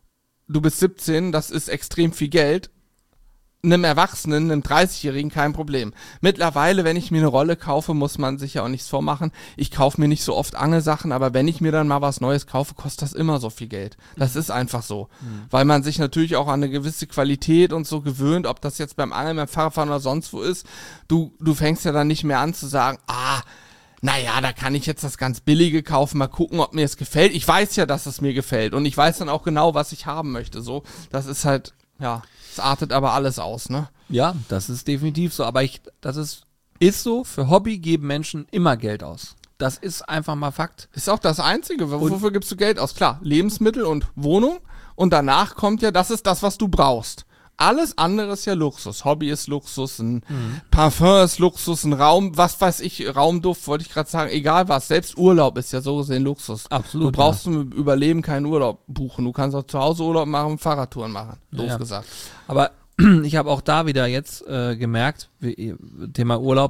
du bist siebzehn, das ist extrem viel Geld. Einem Erwachsenen, einem dreißigjährigen kein Problem. Mittlerweile, wenn ich mir eine Rolle kaufe, muss man sich ja auch nichts vormachen. Ich kaufe mir nicht so oft Angelsachen, aber wenn ich mir dann mal was Neues kaufe, kostet das immer so viel Geld. Das ist einfach so. Mhm. Weil man sich natürlich auch an eine gewisse Qualität und so gewöhnt, ob das jetzt beim Angeln, beim Fahrradfahren oder sonst wo ist. Du, du fängst ja dann nicht mehr an zu sagen, ah, naja, da kann ich jetzt das ganz Billige kaufen, mal gucken, ob mir es gefällt. Ich weiß ja, dass es mir gefällt und ich weiß dann auch genau, was ich haben möchte. So, das ist halt, ja, es artet aber alles aus, ne? Ja, das ist definitiv so. Aber ich, das ist, ist so, für Hobby geben Menschen immer Geld aus. Das ist einfach mal Fakt. Ist auch das Einzige. W- Wofür gibst du Geld aus? Klar, Lebensmittel und Wohnung. Und danach kommt ja, das ist das, was du brauchst. Alles andere ist ja Luxus. Hobby ist Luxus, ein mhm. Parfum ist Luxus, ein Raum, was weiß ich, Raumduft, wollte ich gerade sagen, egal was. Selbst Urlaub ist ja so gesehen Luxus. Absolut. Du brauchst ja. zum Überleben keinen Urlaub buchen. Du kannst auch zu Hause Urlaub machen, Fahrradtouren machen. Doof ja. gesagt. Aber ich habe auch da wieder jetzt äh, gemerkt, wie, Thema Urlaub.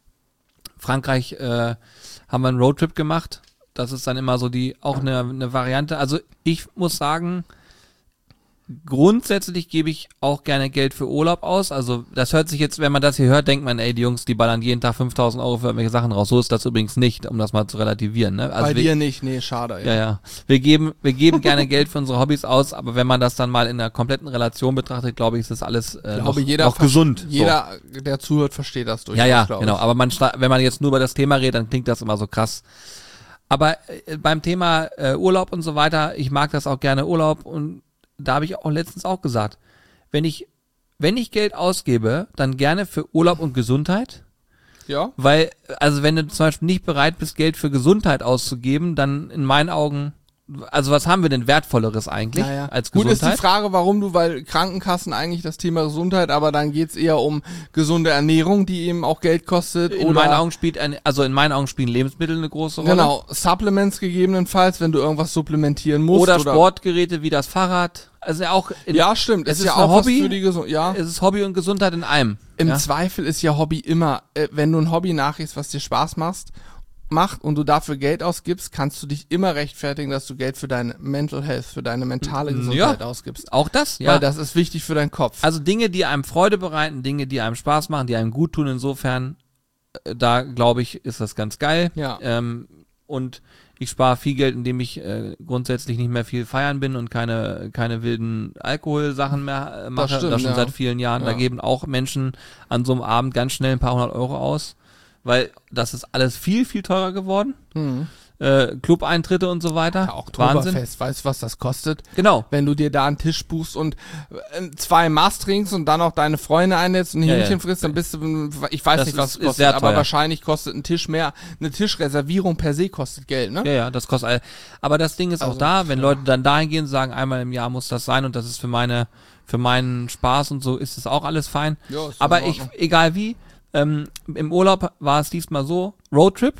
Frankreich äh, haben wir einen Roadtrip gemacht. Das ist dann immer so die, auch eine, eine Variante. Also ich muss sagen, grundsätzlich gebe ich auch gerne Geld für Urlaub aus. Also das hört sich jetzt, wenn man das hier hört, denkt man, ey, die Jungs, die ballern jeden Tag fünftausend Euro für irgendwelche Sachen raus. So ist das übrigens nicht, um das mal zu relativieren. Ne? Also Bei wir, dir nicht, nee, schade. Ja, ja. Wir geben, wir geben gerne Geld für unsere Hobbys aus, aber wenn man das dann mal in einer kompletten Relation betrachtet, glaube ich, ist das alles äh, Ich noch, glaube, jeder noch gesund. Jeder, so. der zuhört, versteht das durchaus. Ja, ja, glaube genau. ich. Aber man, sta- wenn man jetzt nur über das Thema redet, dann klingt das immer so krass. Aber äh, beim Thema äh, Urlaub und so weiter, ich mag das auch gerne Urlaub und da habe ich auch letztens auch gesagt, wenn ich, wenn ich Geld ausgebe, dann gerne für Urlaub und Gesundheit. Ja. Weil, also wenn du zum Beispiel nicht bereit bist, Geld für Gesundheit auszugeben, dann in meinen Augen, also was haben wir denn Wertvolleres eigentlich Naja. als Gut Gesundheit? ist die Frage, warum du, weil Krankenkassen eigentlich das Thema Gesundheit, aber dann geht's eher um gesunde Ernährung, die eben auch Geld kostet. In oder meinen Augen spielt ein, also in meinen Augen spielen Lebensmittel eine große Rolle. Genau, Supplements gegebenenfalls, wenn du irgendwas supplementieren musst. Oder, Sportgeräte wie das Fahrrad. Also auch in, Ja, stimmt. es ist ist ja ein auch Hobby. was für die Gesundheit. Ja. es ist Hobby und Gesundheit in einem. Im ja? Zweifel ist ja Hobby immer, äh, wenn du ein Hobby nachgehst, was dir Spaß macht, macht und du dafür Geld ausgibst, kannst du dich immer rechtfertigen, dass du Geld für deine Mental Health, für deine mentale Gesundheit Ja. ausgibst. Auch das, ja. Weil das ist wichtig für deinen Kopf. Also Dinge, die einem Freude bereiten, Dinge, die einem Spaß machen, die einem gut tun, insofern, äh, da glaube ich, ist das ganz geil. Ja. Ähm, und ich spare viel Geld, indem ich äh, grundsätzlich nicht mehr viel feiern bin und keine, keine wilden Alkoholsachen mehr äh, mache. Das, stimmt, das schon ja. seit vielen Jahren. Da Ja. geben auch Menschen an so einem Abend ganz schnell ein paar hundert Euro aus, weil das ist alles viel, viel teurer geworden. Mhm. äh, Club-Eintritte und so weiter. Ja, Wahnsinn. Oktoberfest, weißt du, was das kostet? Genau. Wenn du dir da einen Tisch buchst und äh, zwei Maß trinkst und dann auch deine Freunde einlädst und ein Ja, Hähnchen ja. frisst, dann bist du, ich weiß Das nicht, was ist- es ist sehr kostet, aber teuer. wahrscheinlich kostet ein Tisch mehr. Eine Tischreservierung per se kostet Geld, ne? Ja, ja, das kostet all. Aber das Ding ist auch Also, da, wenn ja. Leute dann dahin gehen und sagen, einmal im Jahr muss das sein und das ist für meine, für meinen Spaß und so, ist das auch alles fein. Ja, ist in Aber ich, Ordnung. egal wie, ähm, im Urlaub war es diesmal so, Roadtrip,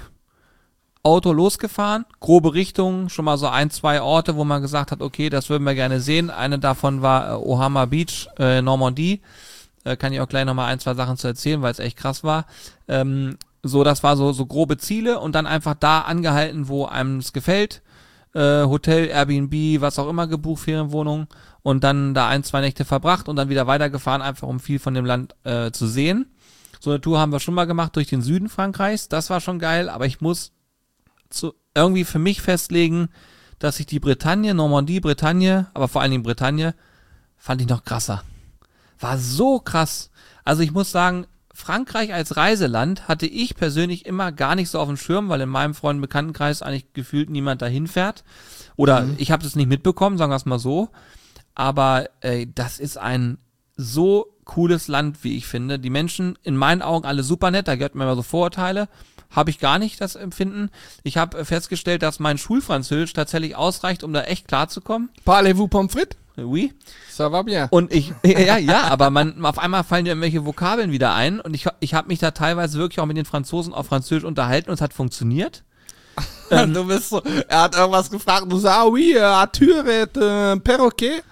Auto losgefahren, grobe Richtung, schon mal so ein, zwei Orte, wo man gesagt hat, okay, das würden wir gerne sehen. Eine davon war äh, Ohama Beach, äh, Normandie. Äh, kann ich auch gleich nochmal ein, zwei Sachen zu erzählen, weil es echt krass war. Ähm, so, das war so, so grobe Ziele und dann einfach da angehalten, wo einem es gefällt. Äh, Hotel, Airbnb, was auch immer gebucht, Ferienwohnung und dann da ein, zwei Nächte verbracht und dann wieder weitergefahren, einfach um viel von dem Land äh, zu sehen. So eine Tour haben wir schon mal gemacht durch den Süden Frankreichs, das war schon geil, aber ich muss zu, irgendwie für mich festlegen, dass ich die Bretagne, Normandie, Bretagne, aber vor allen Dingen Bretagne, fand ich noch krasser. War so krass. Also ich muss sagen, Frankreich als Reiseland hatte ich persönlich immer gar nicht so auf dem Schirm, weil in meinem Freund- und Bekanntenkreis eigentlich gefühlt niemand dahin fährt. Oder Mhm. ich habe es nicht mitbekommen, sagen wir es mal so. Aber äh, das ist ein so cooles Land, wie ich finde. Die Menschen in meinen Augen alle super nett, da gehört mir immer so Vorurteile. Habe ich gar nicht das Empfinden. Ich habe festgestellt, dass mein Schulfranzösisch tatsächlich ausreicht, um da echt klarzukommen. Parlez-vous pommes frites? Oui. Ça va bien. Und ich, ja, ja, aber man, auf einmal fallen dir irgendwelche Vokabeln wieder ein und ich, ich habe mich da teilweise wirklich auch mit den Franzosen auf Französisch unterhalten und es hat funktioniert. du bist so, er hat irgendwas gefragt, du sagst, ah oui, euh, Arthur est un perroquet.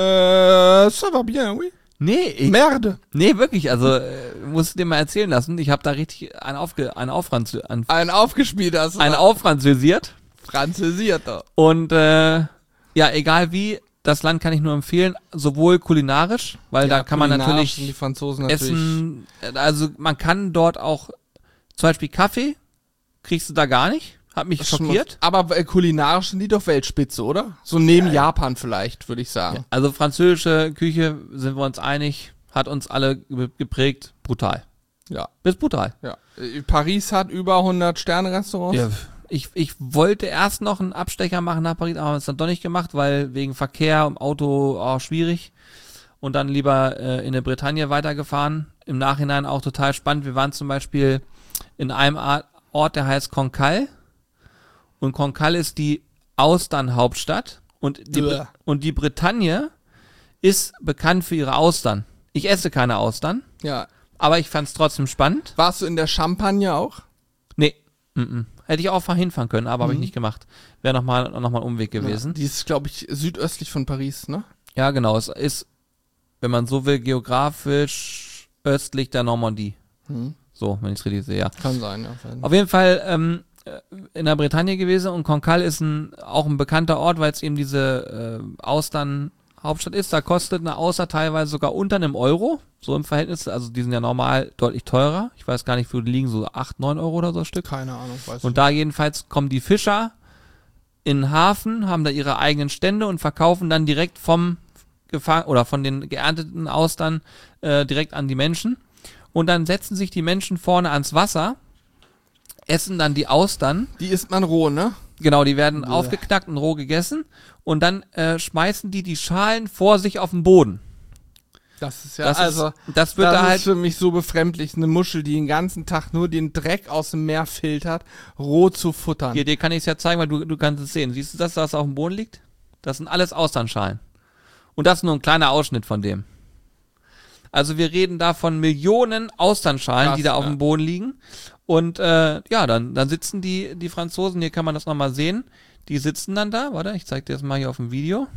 Euh, ça va bien, oui. Nee, ich, Merde. nee, wirklich, also äh, musst du dir mal erzählen lassen. Ich habe da richtig einen, aufge, einen, Auffranzö, einen, Ein aufgespielt hast du. einen auffranzösiert Französiert doch. und äh, ja, egal wie, das Land kann ich nur empfehlen, sowohl kulinarisch, weil da kann man kulinarisch sind die natürlich Franzosen natürlich. essen, also man kann dort auch, zum Beispiel Kaffee, kriegst du da gar nicht, hat mich schockiert. Aber äh, kulinarisch sind die doch Weltspitze, oder? So neben Japan vielleicht, würde ich sagen. Also französische Küche, sind wir uns einig, hat uns alle ge- geprägt, brutal. Ja, Ist brutal. ja. Äh, Paris hat über hundert Sterne-Restaurants. Ja, ich, ich wollte erst noch einen Abstecher machen nach Paris, aber haben es dann doch nicht gemacht, weil wegen Verkehr im Auto auch schwierig. Und dann lieber äh, in der Bretagne weitergefahren. Im Nachhinein auch total spannend. Wir waren zum Beispiel in einem Ar- Ort, der heißt Cancale. Und Cancale ist die Austernhauptstadt. Und die, Bäh. Bre- und die Bretagne ist bekannt für ihre Austern. Ich esse keine Austern, Ja. aber ich fand es trotzdem spannend. Warst du in der Champagne auch? Nee, mm-mm. Hätte ich auch hinfahren können, aber habe ich nicht gemacht. Wäre nochmal noch mal ein Umweg gewesen. Ja, die ist, glaube ich, südöstlich von Paris, ne? Ja, genau. Es ist, wenn man so will, geografisch östlich der Normandie. Hm. So, wenn ich es richtig sehe, ja. Kann sein, ja. Auf jeden Fall ähm, in der Bretagne gewesen und Cancale ist ein, auch ein bekannter Ort, weil es eben diese äh, Austern-Hauptstadt ist. Da kostet eine Auster teilweise sogar unter einem Euro, so im Verhältnis. Also die sind ja normal deutlich teurer. Ich weiß gar nicht, wo die liegen, so acht, neun Euro oder so ein Stück. Keine Ahnung, weiß Und da jedenfalls kommen die Fischer in den Hafen, haben da ihre eigenen Stände und verkaufen dann direkt vom Gefang oder von den geernteten Austern äh, direkt an die Menschen. Und dann setzen sich die Menschen vorne ans Wasser, essen dann die Austern. Die isst man roh, ne? Genau, die werden Bäh. aufgeknackt und roh gegessen. Und dann äh, schmeißen die die Schalen vor sich auf den Boden. Das ist ja, Das, also, ist, das wird das da ist halt. für mich so befremdlich, eine Muschel, die den ganzen Tag nur den Dreck aus dem Meer filtert, roh zu futtern. Hier, dir kann ich es ja zeigen, weil du, du kannst es sehen. Siehst du das, was auf dem Boden liegt? Das sind alles Austernschalen. Und das ist nur ein kleiner Ausschnitt von dem. Also wir reden da von Millionen Austernschalen, Krass, die da auf ja. dem Boden liegen. Und äh, ja, dann, dann sitzen die, die Franzosen, hier kann man das nochmal sehen, die sitzen dann da, warte, ich zeig dir das mal hier auf dem Video.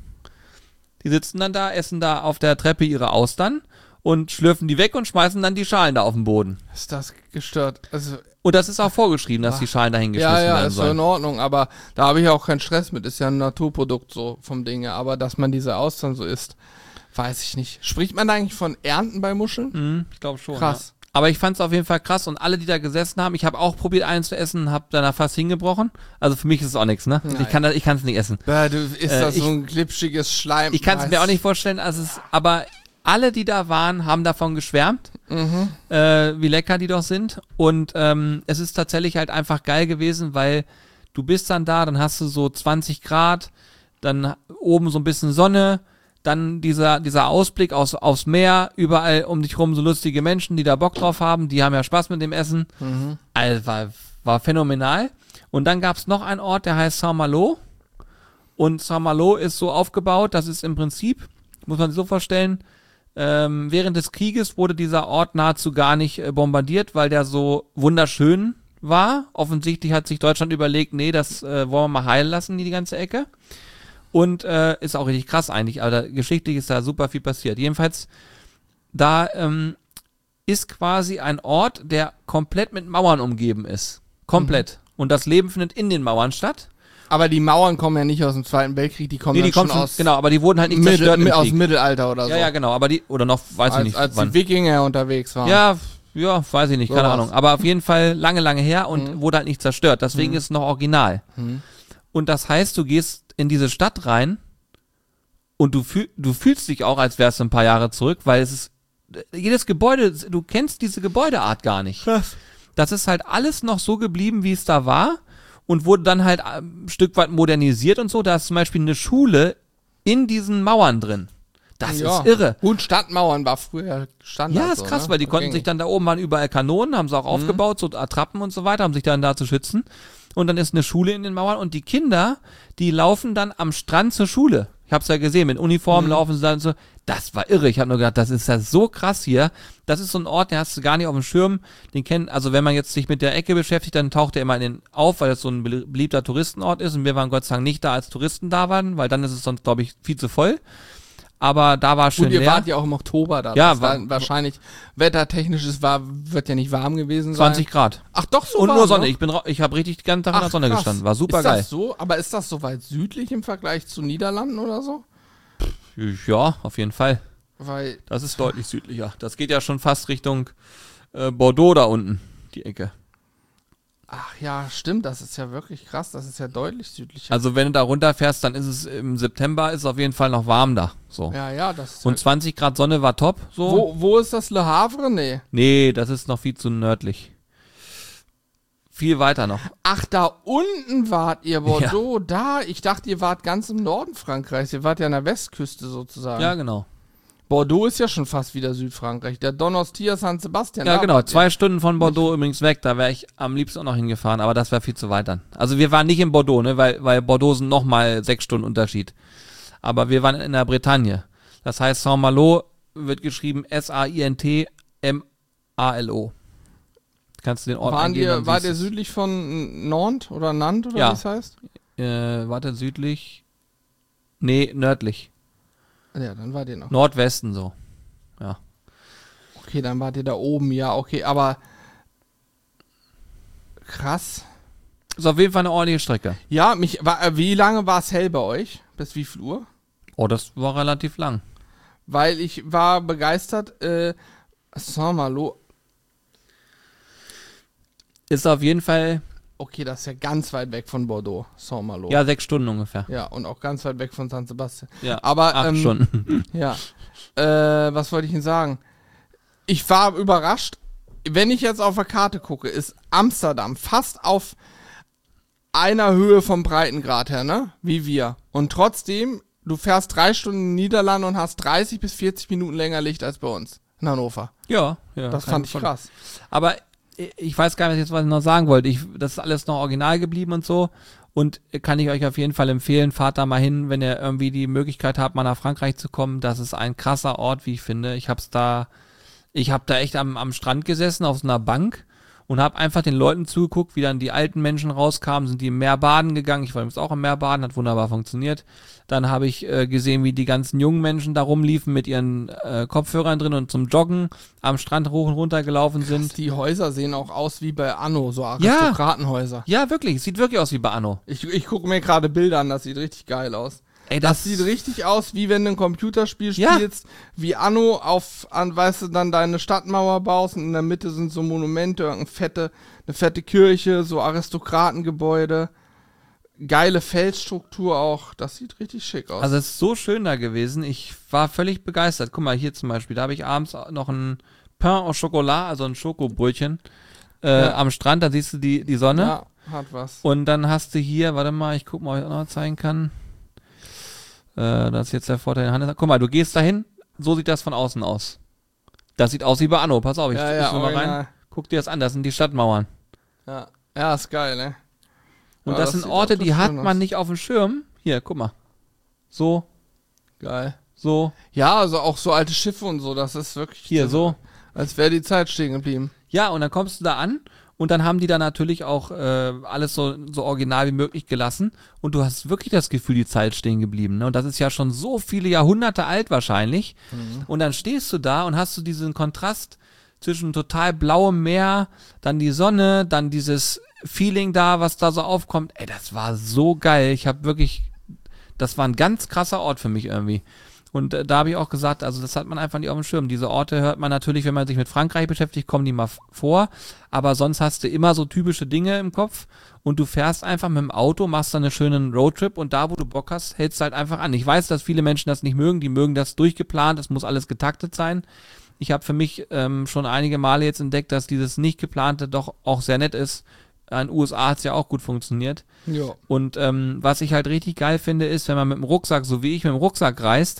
Die sitzen dann da, essen da auf der Treppe ihre Austern und schlürfen die weg und schmeißen dann die Schalen da auf den Boden. Ist das gestört? Also, Und das ist auch vorgeschrieben, dass die Schalen dahin geschmissen ja, ja, werden ist so in sollen. Ordnung, aber da habe ich auch keinen Stress mit, ist ja ein Naturprodukt so vom Ding her, aber dass man diese Austern so isst, weiß ich nicht. Spricht man da eigentlich von Ernten bei Muscheln? Mhm, ich glaube schon. Krass. Ja. Aber ich fand es auf jeden Fall krass und alle, die da gesessen haben, ich habe auch probiert, einen zu essen, habe danach fast hingebrochen. Also für mich ist es auch nichts, ne? Nein. Ich kann das, ich kann es nicht essen. Bäh, du isst Äh, das ich- so ein glitschiges Schleim. Ich kann es weiß- mir auch nicht vorstellen, also es, aber alle, die da waren, haben davon geschwärmt, Mhm. äh, wie lecker die doch sind. Und ähm, es ist tatsächlich halt einfach geil gewesen, weil du bist dann da, dann hast du so zwanzig Grad, dann oben so ein bisschen Sonne, dann dieser, dieser Ausblick aus, aufs Meer, überall um dich rum so lustige Menschen, die da Bock drauf haben, die haben ja Spaß mit dem Essen. Mhm. Also war, war phänomenal. Und dann gab es noch einen Ort, der heißt Saint-Malo. Und Saint-Malo ist so aufgebaut, das ist im Prinzip, muss man sich so vorstellen, ähm, während des Krieges wurde dieser Ort nahezu gar nicht äh, bombardiert, weil der so wunderschön war. Offensichtlich hat sich Deutschland überlegt, nee, das äh, wollen wir mal heilen lassen, die ganze Ecke. Und äh, ist auch richtig krass eigentlich, aber da, geschichtlich ist da super viel passiert. Jedenfalls, da ähm, ist quasi ein Ort, der komplett mit Mauern umgeben ist. Komplett. Mhm. Und das Leben findet in den Mauern statt. Aber die Mauern kommen ja nicht aus dem Zweiten Weltkrieg, die kommen Nee, dann die kommen schon schon, aus, genau, aber die wurden halt nicht Mittel, zerstört im aus Krieg. dem Mittelalter oder so. Ja, ja, genau, aber die, oder noch, weiß als, ich nicht. Als wann. die Wikinger unterwegs waren. Ja, ja, weiß ich nicht, keine So Ahnung. was. Aber auf jeden Fall lange, lange her und Mhm. wurde halt nicht zerstört. Deswegen Mhm. ist es noch original. Mhm. Und das heißt, du gehst in diese Stadt rein und du, fühl, du fühlst dich auch, als wärst du ein paar Jahre zurück, weil es ist, jedes Gebäude, du kennst diese Gebäudeart gar nicht. Krass. Das ist halt alles noch so geblieben, wie es da war und wurde dann halt ein Stück weit modernisiert und so. Da ist zum Beispiel eine Schule in diesen Mauern drin. Das Ja. ist irre. Gut, Stadtmauern war früher Standard. Ja, ist so, krass, ne? weil die So konnten gängig. sich dann da oben waren überall Kanonen, haben sie auch aufgebaut, so Attrappen und so weiter, haben sich dann da zu schützen. Und dann ist eine Schule in den Mauern und die Kinder, die laufen dann am Strand zur Schule. Ich hab's ja gesehen, mit Uniformen Mhm. laufen sie dann so. Das war irre. Ich habe nur gedacht, das ist ja so krass hier. Das ist so ein Ort, den hast du gar nicht auf dem Schirm. Den kennen, also wenn man jetzt sich mit der Ecke beschäftigt, dann taucht er immer in den auf, weil das so ein belie- beliebter Touristenort ist. Und wir waren Gott sei Dank nicht da, als Touristen da waren, weil dann ist es sonst, glaube ich, viel zu voll. Aber da war schön Gut, ihr leer. wart ja auch im Oktober da. Ja, das war, war- wahrscheinlich wettertechnisch, es war, wird ja nicht warm gewesen sein. zwanzig Grad. Ach doch, so Und warm, nur Sonne. ne? Ich bin, ra- ich habe richtig den ganzen Tag in der Ach, Sonne krass. gestanden. War super ist geil. das so? Aber ist das so weit südlich im Vergleich zu Niederlanden oder so? Ja, auf jeden Fall. Weil, Das ist deutlich südlicher. Das geht ja schon fast Richtung äh, Bordeaux da unten, die Ecke. ach ja, stimmt, das ist ja wirklich krass, das ist ja deutlich südlicher. Also wenn du da runterfährst, dann ist es im September ist es auf jeden Fall noch warm da. So. ja, ja, das ist Und halt, zwanzig Grad Sonne war top. So. wo, wo ist das Le Havre? Nee. Nee, das ist noch viel zu nördlich. Viel weiter noch. Ach, da unten wart ihr, Bordeaux, da. Ich dachte, ihr wart ganz im Norden Frankreichs. Ihr wart ja an der Westküste sozusagen. Ja, genau. Bordeaux ist ja schon fast wieder Südfrankreich. Der Donostia San Sebastian. Ja, da genau. wart ihr. Zwei Stunden von Bordeaux übrigens weg. Da wäre ich am liebsten auch noch hingefahren, aber das wäre viel zu weit dann. Also wir waren nicht in Bordeaux, ne, weil, weil Bordeaux sind nochmal sechs Stunden Unterschied. Aber wir waren in der Bretagne. Das heißt, Saint-Malo wird geschrieben S A I N T M A L O. Kannst du den Ort Waren eingeben, ihr, dann wart siehst ihr du's. südlich von Nantes oder Nantes oder Ja. wie es heißt? Äh, warte, südlich? Nee, nördlich. Ja, dann wart ihr noch. Nordwesten so. Ja. Okay, dann wart ihr da oben, ja, okay, aber krass. Ist auf jeden Fall eine ordentliche Strecke. Ja, mich, war, äh, wie lange war es hell bei euch? Bis wie viel Uhr? Oh, das war relativ lang. Weil ich war begeistert, äh, Saint-Malo, Ist auf jeden Fall, okay, das ist ja ganz weit weg von Bordeaux, Saint-Malo. ja, sechs Stunden ungefähr. Ja, und auch ganz weit weg von San Sebastian. Ja, Aber, acht ähm, Stunden. Ja. Äh, was wollte ich Ihnen sagen? Ich war überrascht. Wenn ich jetzt auf der Karte gucke, ist Amsterdam fast auf einer Höhe vom Breitengrad her, ne? Wie wir. Und trotzdem, du fährst drei Stunden in die Niederlande und hast dreißig bis vierzig Minuten länger Licht als bei uns in Hannover. Ja, ja. Das kann fand ich voll- krass. Aber ich weiß gar nicht jetzt, was ich noch sagen wollte. Ich, das ist alles noch original geblieben und so. Und kann ich euch auf jeden Fall empfehlen, fahrt da mal hin, wenn ihr irgendwie die Möglichkeit habt, mal nach Frankreich zu kommen. Das ist ein krasser Ort, wie ich finde. Ich hab's da, ich hab da echt am, am Strand gesessen, auf so einer Bank und hab einfach den Leuten zugeguckt, wie dann die alten Menschen rauskamen, sind die im Meer baden gegangen. Ich war übrigens auch im Meer baden, hat wunderbar funktioniert. Dann habe ich äh, gesehen, wie die ganzen jungen Menschen da rumliefen mit ihren äh, Kopfhörern drin und zum Joggen am Strand hoch und runter gelaufen sind. Die Häuser sehen auch aus wie bei Anno, so Ja. Aristokratenhäuser. Ja, wirklich. Es sieht wirklich aus wie bei Anno. Ich, ich gucke mir gerade Bilder an, das sieht richtig geil aus. Ey, Das sieht richtig aus, wie wenn du ein Computerspiel Ja. spielst, wie Anno auf, an, weißt du, dann deine Stadtmauer baust und in der Mitte sind so Monumente, irgendeine fette, eine fette Kirche, so Aristokratengebäude, geile Felsstruktur auch, das sieht richtig schick aus. Also es ist so schön da gewesen. Ich war völlig begeistert. Guck mal, hier zum Beispiel, da habe ich abends noch ein Pain au Chocolat, also ein Schokobrötchen, äh, Ja. am Strand. Da siehst du die, die Sonne. ja. Hat was. Und dann hast du hier, warte mal, ich guck mal, ob ich auch noch zeigen kann. Äh, das ist jetzt der Vorteil in Hannes. Guck mal, du gehst dahin, so sieht das von außen aus. Das sieht aus wie bei Anno, pass auf, ich, Ja, ich ja, so mal rein. original. Guck dir das an, das sind die Stadtmauern. Ja, ja, ist geil, ne? Und Ja, das, das sind sieht Orte, auch die hat schön man aus. nicht auf dem Schirm. Hier, guck mal. So, Geil. so, Ja, also auch so alte Schiffe und so, das ist wirklich hier, so. als wäre die Zeit stehen geblieben. Ja, und dann kommst du da an und dann haben die da natürlich auch äh, alles so, so original wie möglich gelassen und du hast wirklich das Gefühl, die Zeit stehen geblieben. Ne? Und das ist ja schon so viele Jahrhunderte alt wahrscheinlich. Mhm. Und dann stehst du da und hast du diesen Kontrast zwischen total blauem Meer, dann die Sonne, dann dieses Feeling da, was da so aufkommt. Ey, das war so geil. Ich habe wirklich, das war ein ganz krasser Ort für mich irgendwie. Und äh, da habe ich auch gesagt, also das hat man einfach nicht auf dem Schirm. Diese Orte hört man natürlich, wenn man sich mit Frankreich beschäftigt, kommen die mal f- vor. Aber sonst hast du immer so typische Dinge im Kopf und du fährst einfach mit dem Auto, machst dann einen schönen Roadtrip und da, wo du Bock hast, hältst du halt einfach an. Ich weiß, dass viele Menschen das nicht mögen, die mögen das durchgeplant, es muss alles getaktet sein. Ich habe für mich ähm, schon einige Male jetzt entdeckt, dass dieses nicht geplante doch auch sehr nett ist. In den U S A hat es ja auch gut funktioniert. Ja. Und ähm, was ich halt richtig geil finde, ist, wenn man mit dem Rucksack, so wie ich mit dem Rucksack reist,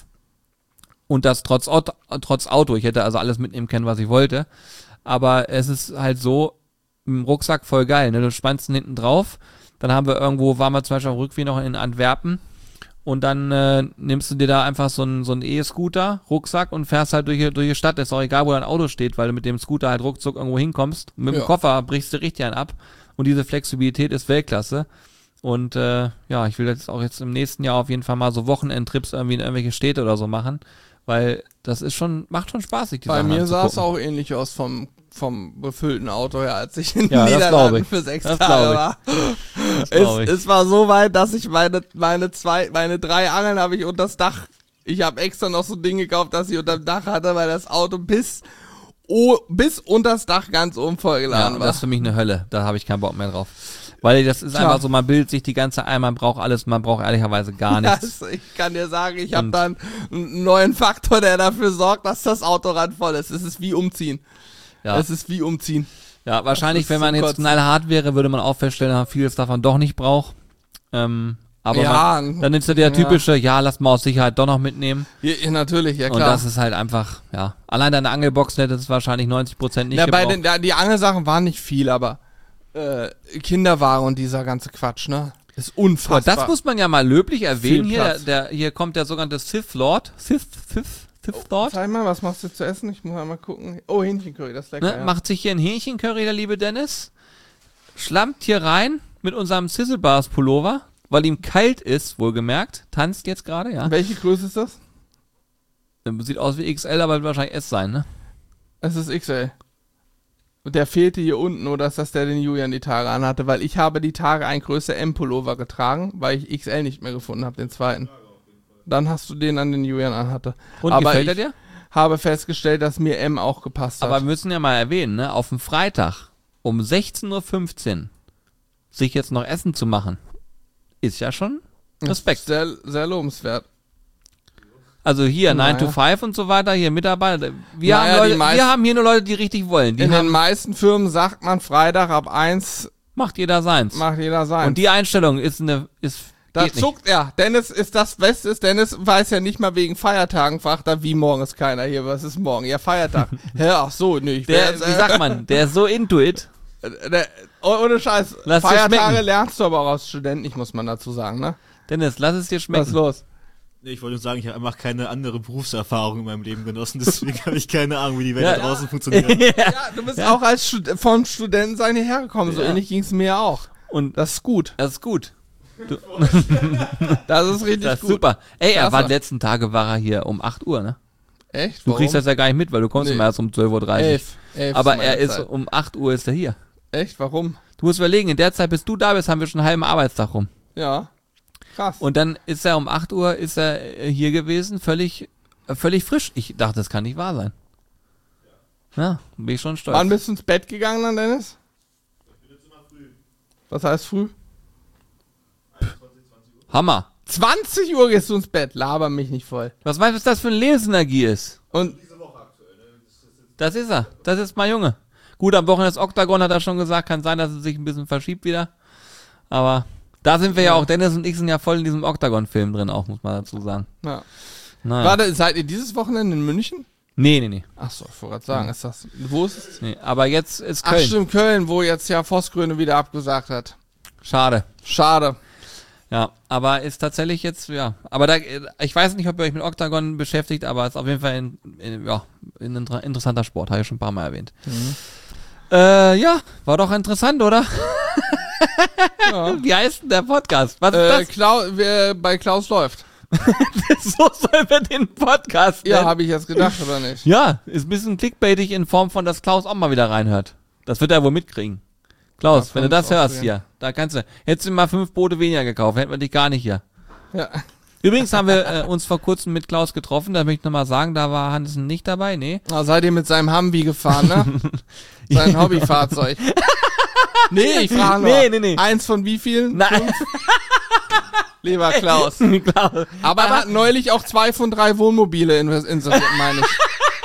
und das trotz Auto, trotz Auto, ich hätte also alles mitnehmen können, was ich wollte, aber es ist halt so, im Rucksack voll geil, ne? Du spannst ihn hinten drauf, dann haben wir irgendwo, waren wir zum Beispiel am Rückweg noch in Antwerpen, und dann äh, nimmst du dir da einfach so einen so einen E-Scooter, Rucksack und fährst halt durch, durch die Stadt. Ist auch egal, wo dein Auto steht, weil du mit dem Scooter halt ruckzuck irgendwo hinkommst. Mit dem Ja. Koffer brichst du richtig einen ab. Und diese Flexibilität ist Weltklasse. Und äh, ja, ich will jetzt auch jetzt im nächsten Jahr auf jeden Fall mal so Wochenendtrips irgendwie in irgendwelche Städte oder so machen. Weil das ist schon, macht schon Spaß, sich die Bei Sachen mir sah es anzugucken. auch ähnlich aus vom, vom befüllten Auto her, als ich in Ja, den das glaub Niederlanden ich. für sechs Das Tage glaub ich. war. Das glaub ich. Es, es war so weit, dass ich meine, meine zwei, meine drei Angeln habe ich unter das Dach. Ich habe extra noch so ein Ding gekauft, dass ich unter dem Dach hatte, weil das Auto bis, oh, bis unter das Dach ganz oben Ja, vollgeladen und war. das ist für mich eine Hölle. Da habe ich keinen Bock mehr drauf. Weil das ist Klar. einfach so, man bildet sich die ganze ein, man braucht alles, man braucht ehrlicherweise gar nichts. Das, ich kann dir sagen, ich habe Und- dann einen neuen Faktor, der dafür sorgt, dass das Auto randvoll ist. Es ist wie umziehen. Ja. Es ist wie umziehen. Ja, wahrscheinlich, ist wenn man zum jetzt Kotzen. knallhart wäre, würde man auch feststellen, dass man vieles davon doch nicht braucht. Ähm, aber Ja, man, dann ist ja der ja. typische, ja, lass mal aus Sicherheit doch noch mitnehmen. Ja, ja, natürlich, ja Und klar. das ist halt einfach, ja. Allein deine Angelbox hätte es wahrscheinlich neunzig Prozent nicht Ja, bei gebraucht. den, da- die Angelsachen waren nicht viel, aber äh, Kinderware und dieser ganze Quatsch, ne? Ist Aber unfassbar. das muss man ja mal löblich erwähnen. Viel Hier, der, Platz. der, hier kommt der sogenannte Sith Lord. Sith, Sith, Sith Lord. Zeig mal, was machst du zu essen? Ich muss einmal gucken. Oh, Hähnchencurry, das ist lecker. Ne, ja. macht sich hier ein Hähnchencurry, der liebe Dennis. Schlampt hier rein mit unserem Sizzle Bars Pullover, weil ihm kalt ist, wohlgemerkt. Tanzt jetzt gerade, ja. Welche Größe ist das? Sieht aus wie X L, aber wird wahrscheinlich S sein, ne? Es ist X L. Und der fehlte hier unten, oder ist das der, den Julian die Tage anhatte? Weil ich habe die Tage ein Größe M-Pullover getragen, weil ich X L nicht mehr gefunden habe, den zweiten. Dann hast du den an den Julian anhatte. Und Aber gefällt er ich dir? habe festgestellt, dass mir M auch gepasst hat. Aber wir müssen ja mal erwähnen, ne? Auf dem Freitag um sechzehn Uhr fünfzehn sich jetzt noch Essen zu machen, ist ja schon Respekt. Sehr, sehr lobenswert. Also hier Naja. nine to five und so weiter, hier Mitarbeiter. Wir, Naja, haben, die Leute, meisten- wir haben hier nur Leute, die richtig wollen. Die In den haben, meisten Firmen sagt man, Freitag ab eins macht jeder seins. macht jeder sein. Und die Einstellung ist eine, ist, Da geht nicht. zuckt er. Dennis ist das Beste. Ist. Dennis weiß ja nicht mal wegen Feiertagen, fragt er, wie morgen ist keiner hier. Was ist morgen? Ja, Feiertag. Ja, ach so, nö. Ich Der, wär- wie sagt man, der ist so into it. äh, der, oh, ohne Scheiß. Lass dir Feiertage schmecken. lernst du aber auch als Student nicht, muss man dazu sagen, ne? Dennis, lass es dir Was ist schmecken. los? Nee, ich wollte nur sagen, ich habe einfach keine andere Berufserfahrung in meinem Leben genossen, deswegen habe ich keine Ahnung, wie die Welt Ja. da draußen funktioniert. Ja, du bist auch als Stud vom Studenten sein hierher gekommen. So Ja. ähnlich ging es mir auch. Und Das ist gut. das ist gut. Das ist richtig Das ist gut. super. Ey, er Klasse. war die letzten Tage war er hier um acht Uhr, ne? Echt? Du kriegst das ja gar nicht mit, weil du kommst Nee. immer erst um zwölf Uhr dreißig. Elf. Elf Aber meine er ist Zeit. um acht Uhr ist er hier. Echt? Warum? Du musst überlegen, in der Zeit, bis du da bist, haben wir schon einen halben Arbeitstag rum. Ja. Krass. Und dann ist er um acht Uhr ist er äh, hier gewesen, völlig, äh, völlig frisch. Ich dachte, das kann nicht wahr sein. Ja, bin ich schon stolz. Wann bist du ins Bett gegangen dann, Dennis? Ich bin jetzt immer früh. Was heißt früh? Hammer. zwanzig Uhr gehst du ins Bett. Laber mich nicht voll. Was weißt du, was das für eine Lebensenergie ist? Und Das ist er. Das ist mein Junge. Gut, am Wochenende das Oktagon hat er schon gesagt, kann sein, dass es sich ein bisschen verschiebt wieder. Aber da sind wir ja auch, Dennis und ich sind ja voll in diesem Octagon-Film drin auch, muss man dazu sagen. Ja. Naja. Warte, seid ihr dieses Wochenende in München? Nee, nee, nee. Ach so, ich wollte gerade sagen, ist das, wo ist es? nee. Aber jetzt ist Ach Köln. stimmt, Köln, wo jetzt ja Vosgröne wieder abgesagt hat. Schade. Schade. Ja, aber ist tatsächlich jetzt, ja. Aber da, ich weiß nicht, ob ihr euch mit Octagon beschäftigt, aber es ist auf jeden Fall ein, ein, ja, ein inter- interessanter Sport, habe ich schon ein paar Mal erwähnt. Mhm. Äh, ja, war doch interessant, oder? Ja. Wie heißt denn der Podcast? Was Äh, ist Klau wer bei Klaus läuft. das? So sollen wir den Podcast Ja, nennen. habe ich jetzt gedacht, oder nicht? Ja, ist ein bisschen clickbaitig in Form von, dass Klaus auch mal wieder reinhört. Das wird er wohl mitkriegen. Klaus, Ja, wenn du kann das ich auch hörst sehen. hier, da kannst du, hättest du mal fünf Boote weniger gekauft, hätten wir dich gar nicht hier. Ja. Übrigens haben wir äh, uns vor kurzem mit Klaus getroffen, da möchte ich nochmal sagen, da war Hansen nicht dabei, nee. Na, seid ihr mit seinem Humvee gefahren, ne? Sein Hobbyfahrzeug. Nee, ich frage nur. Nee, nee, nee. Eins von wie vielen? Nein. Lieber Klaus. Klaus. Aber, er hat neulich auch zwei von drei Wohnmobile in- inseriert, meine ich.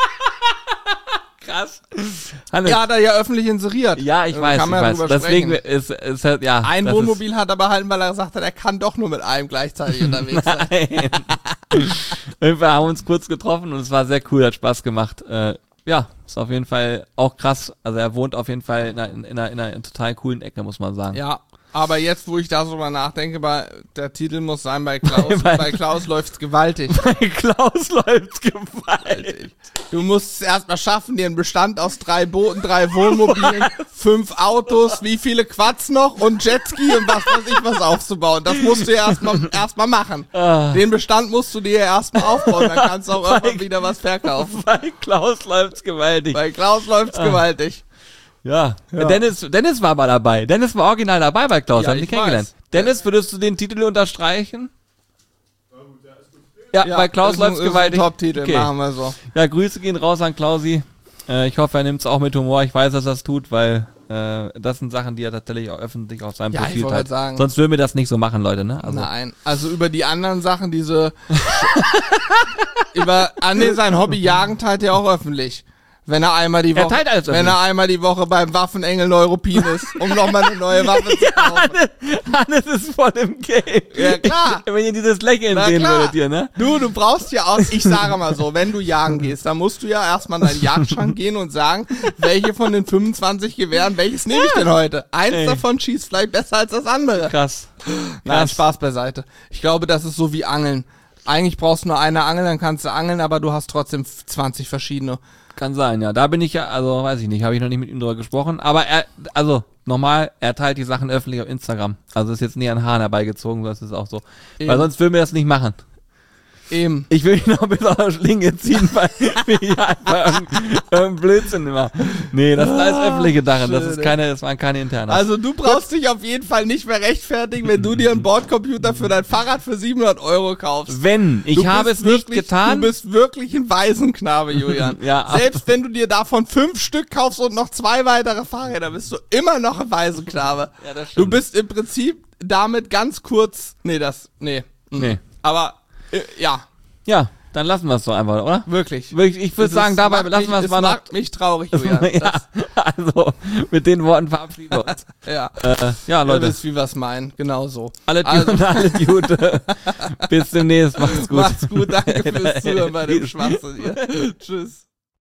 Krass. Hannes. Ja, hat er ja öffentlich inseriert. Ja, ich Da weiß, kann ich man weiß. drüber Deswegen sprechen. ist, ist halt, ja. Ein das Wohnmobil hat er behalten, weil er gesagt hat, er kann doch nur mit einem gleichzeitig unterwegs sein. Nein. Wir haben uns kurz getroffen und es war sehr cool, hat Spaß gemacht. Äh, ja, ist auf jeden Fall auch krass. Also er wohnt auf jeden Fall in einer, in einer, in einer total coolen Ecke, muss man sagen. Ja, aber jetzt, wo ich da so mal nachdenke, bei, der Titel muss sein, bei Klaus, Bei- bei Klaus läuft's gewaltig. Bei Klaus läuft's gewaltig. Du musst es erstmal schaffen, dir einen Bestand aus drei Booten, drei Wohnmobilen, fünf Autos, wie viele Quads noch und Jetski und was weiß ich was aufzubauen. Das musst du ja erstmal erstmal machen. Ah. Den Bestand musst du dir ja erstmal aufbauen, dann kannst du auch irgendwann wieder was verkaufen. Bei Klaus läuft's gewaltig. Bei Klaus läuft's gewaltig. Ja. Ja. Dennis, Dennis war mal dabei. Dennis war original dabei bei Klaus. Ja, haben die ich kennengelernt. weiß. Dennis, würdest du den Titel unterstreichen? Ja, Ja, bei Klaus ist ein- läuft's ist ein gewaltig. Top-Titel, Okay. machen wir so. Ja, Grüße gehen raus an Klausi. Äh, ich hoffe, er nimmt es auch mit Humor. Ich weiß, dass er es tut, weil äh, das sind Sachen, die er tatsächlich auch öffentlich auf seinem Ja, ich Profil wollte teilt. sagen. Sonst würden wir das nicht so machen, Leute, ne? Also, Nein, also über die anderen Sachen, diese über an nee, sein Hobby Jagen teilt er auch öffentlich. Wenn er einmal die Er Woche, teilt alles wenn öffentlich. er einmal die Woche beim Waffenengel Neuruppin ist, um nochmal eine neue Waffe zu kaufen. Hannes, Hannes ist voll im Game. Ja, klar. Wenn ihr dieses Lächeln Na sehen klar. würdet hier, ne? Du, du brauchst ja auch, ich sage mal so, wenn du jagen gehst, dann musst du ja erstmal in deinen Jagdschrank gehen und sagen, welche von den fünfundzwanzig Gewehren, welches nehme ich denn heute? Eins Ey. davon schießt vielleicht besser als das andere. Krass. Nein, Krass. Spaß beiseite. Ich glaube, das ist so wie Angeln. Eigentlich brauchst du nur eine Angel, dann kannst du angeln, aber du hast trotzdem zwanzig verschiedene. Kann sein, ja. Da bin ich ja, also weiß ich nicht, habe ich noch nicht mit ihm drüber gesprochen. Aber er, also nochmal, er teilt die Sachen öffentlich auf Instagram. Also ist jetzt nie an Haaren herbeigezogen, das ist auch so. Eben. Weil sonst würden wir das nicht machen. Eben. Ich will ihn noch bis auf die Schlinge ziehen, weil wir einfach irgendein, irgendein Blödsinn immer. Nee, das sind alles öffentliche Sachen. Das ist keine, das waren keine internen. Also du brauchst dich auf jeden Fall nicht mehr rechtfertigen, wenn du dir einen Bordcomputer für dein Fahrrad für siebenhundert Euro kaufst. Wenn, ich Du habe bist es nicht wirklich, getan. Du bist wirklich ein Waisenknabe, Julian. Ja, Selbst wenn du dir davon fünf Stück kaufst und noch zwei weitere Fahrräder, bist du immer noch ein Waisenknabe. Ja, das Du stimmt. bist im Prinzip damit ganz kurz, nee, das, nee. Mhm. Nee. Aber, äh, ja, Ja, dann lassen wir es doch einfach, oder? wirklich. Wirklich, ich würde Es sagen, ist- dabei macht lassen mich, wir es es mal noch. macht mich traurig, Julian. Ja, also mit den Worten verabschieden wir uns. Das, ja. äh, ja, Leute. Leute, Ihr wisst, wie wir es meinen. Genau so. alle Also- Gute, alle Gute. Bis demnächst, macht's gut. Macht's gut, danke fürs Zuhören bei dem Schwachsinn hier. Tschüss.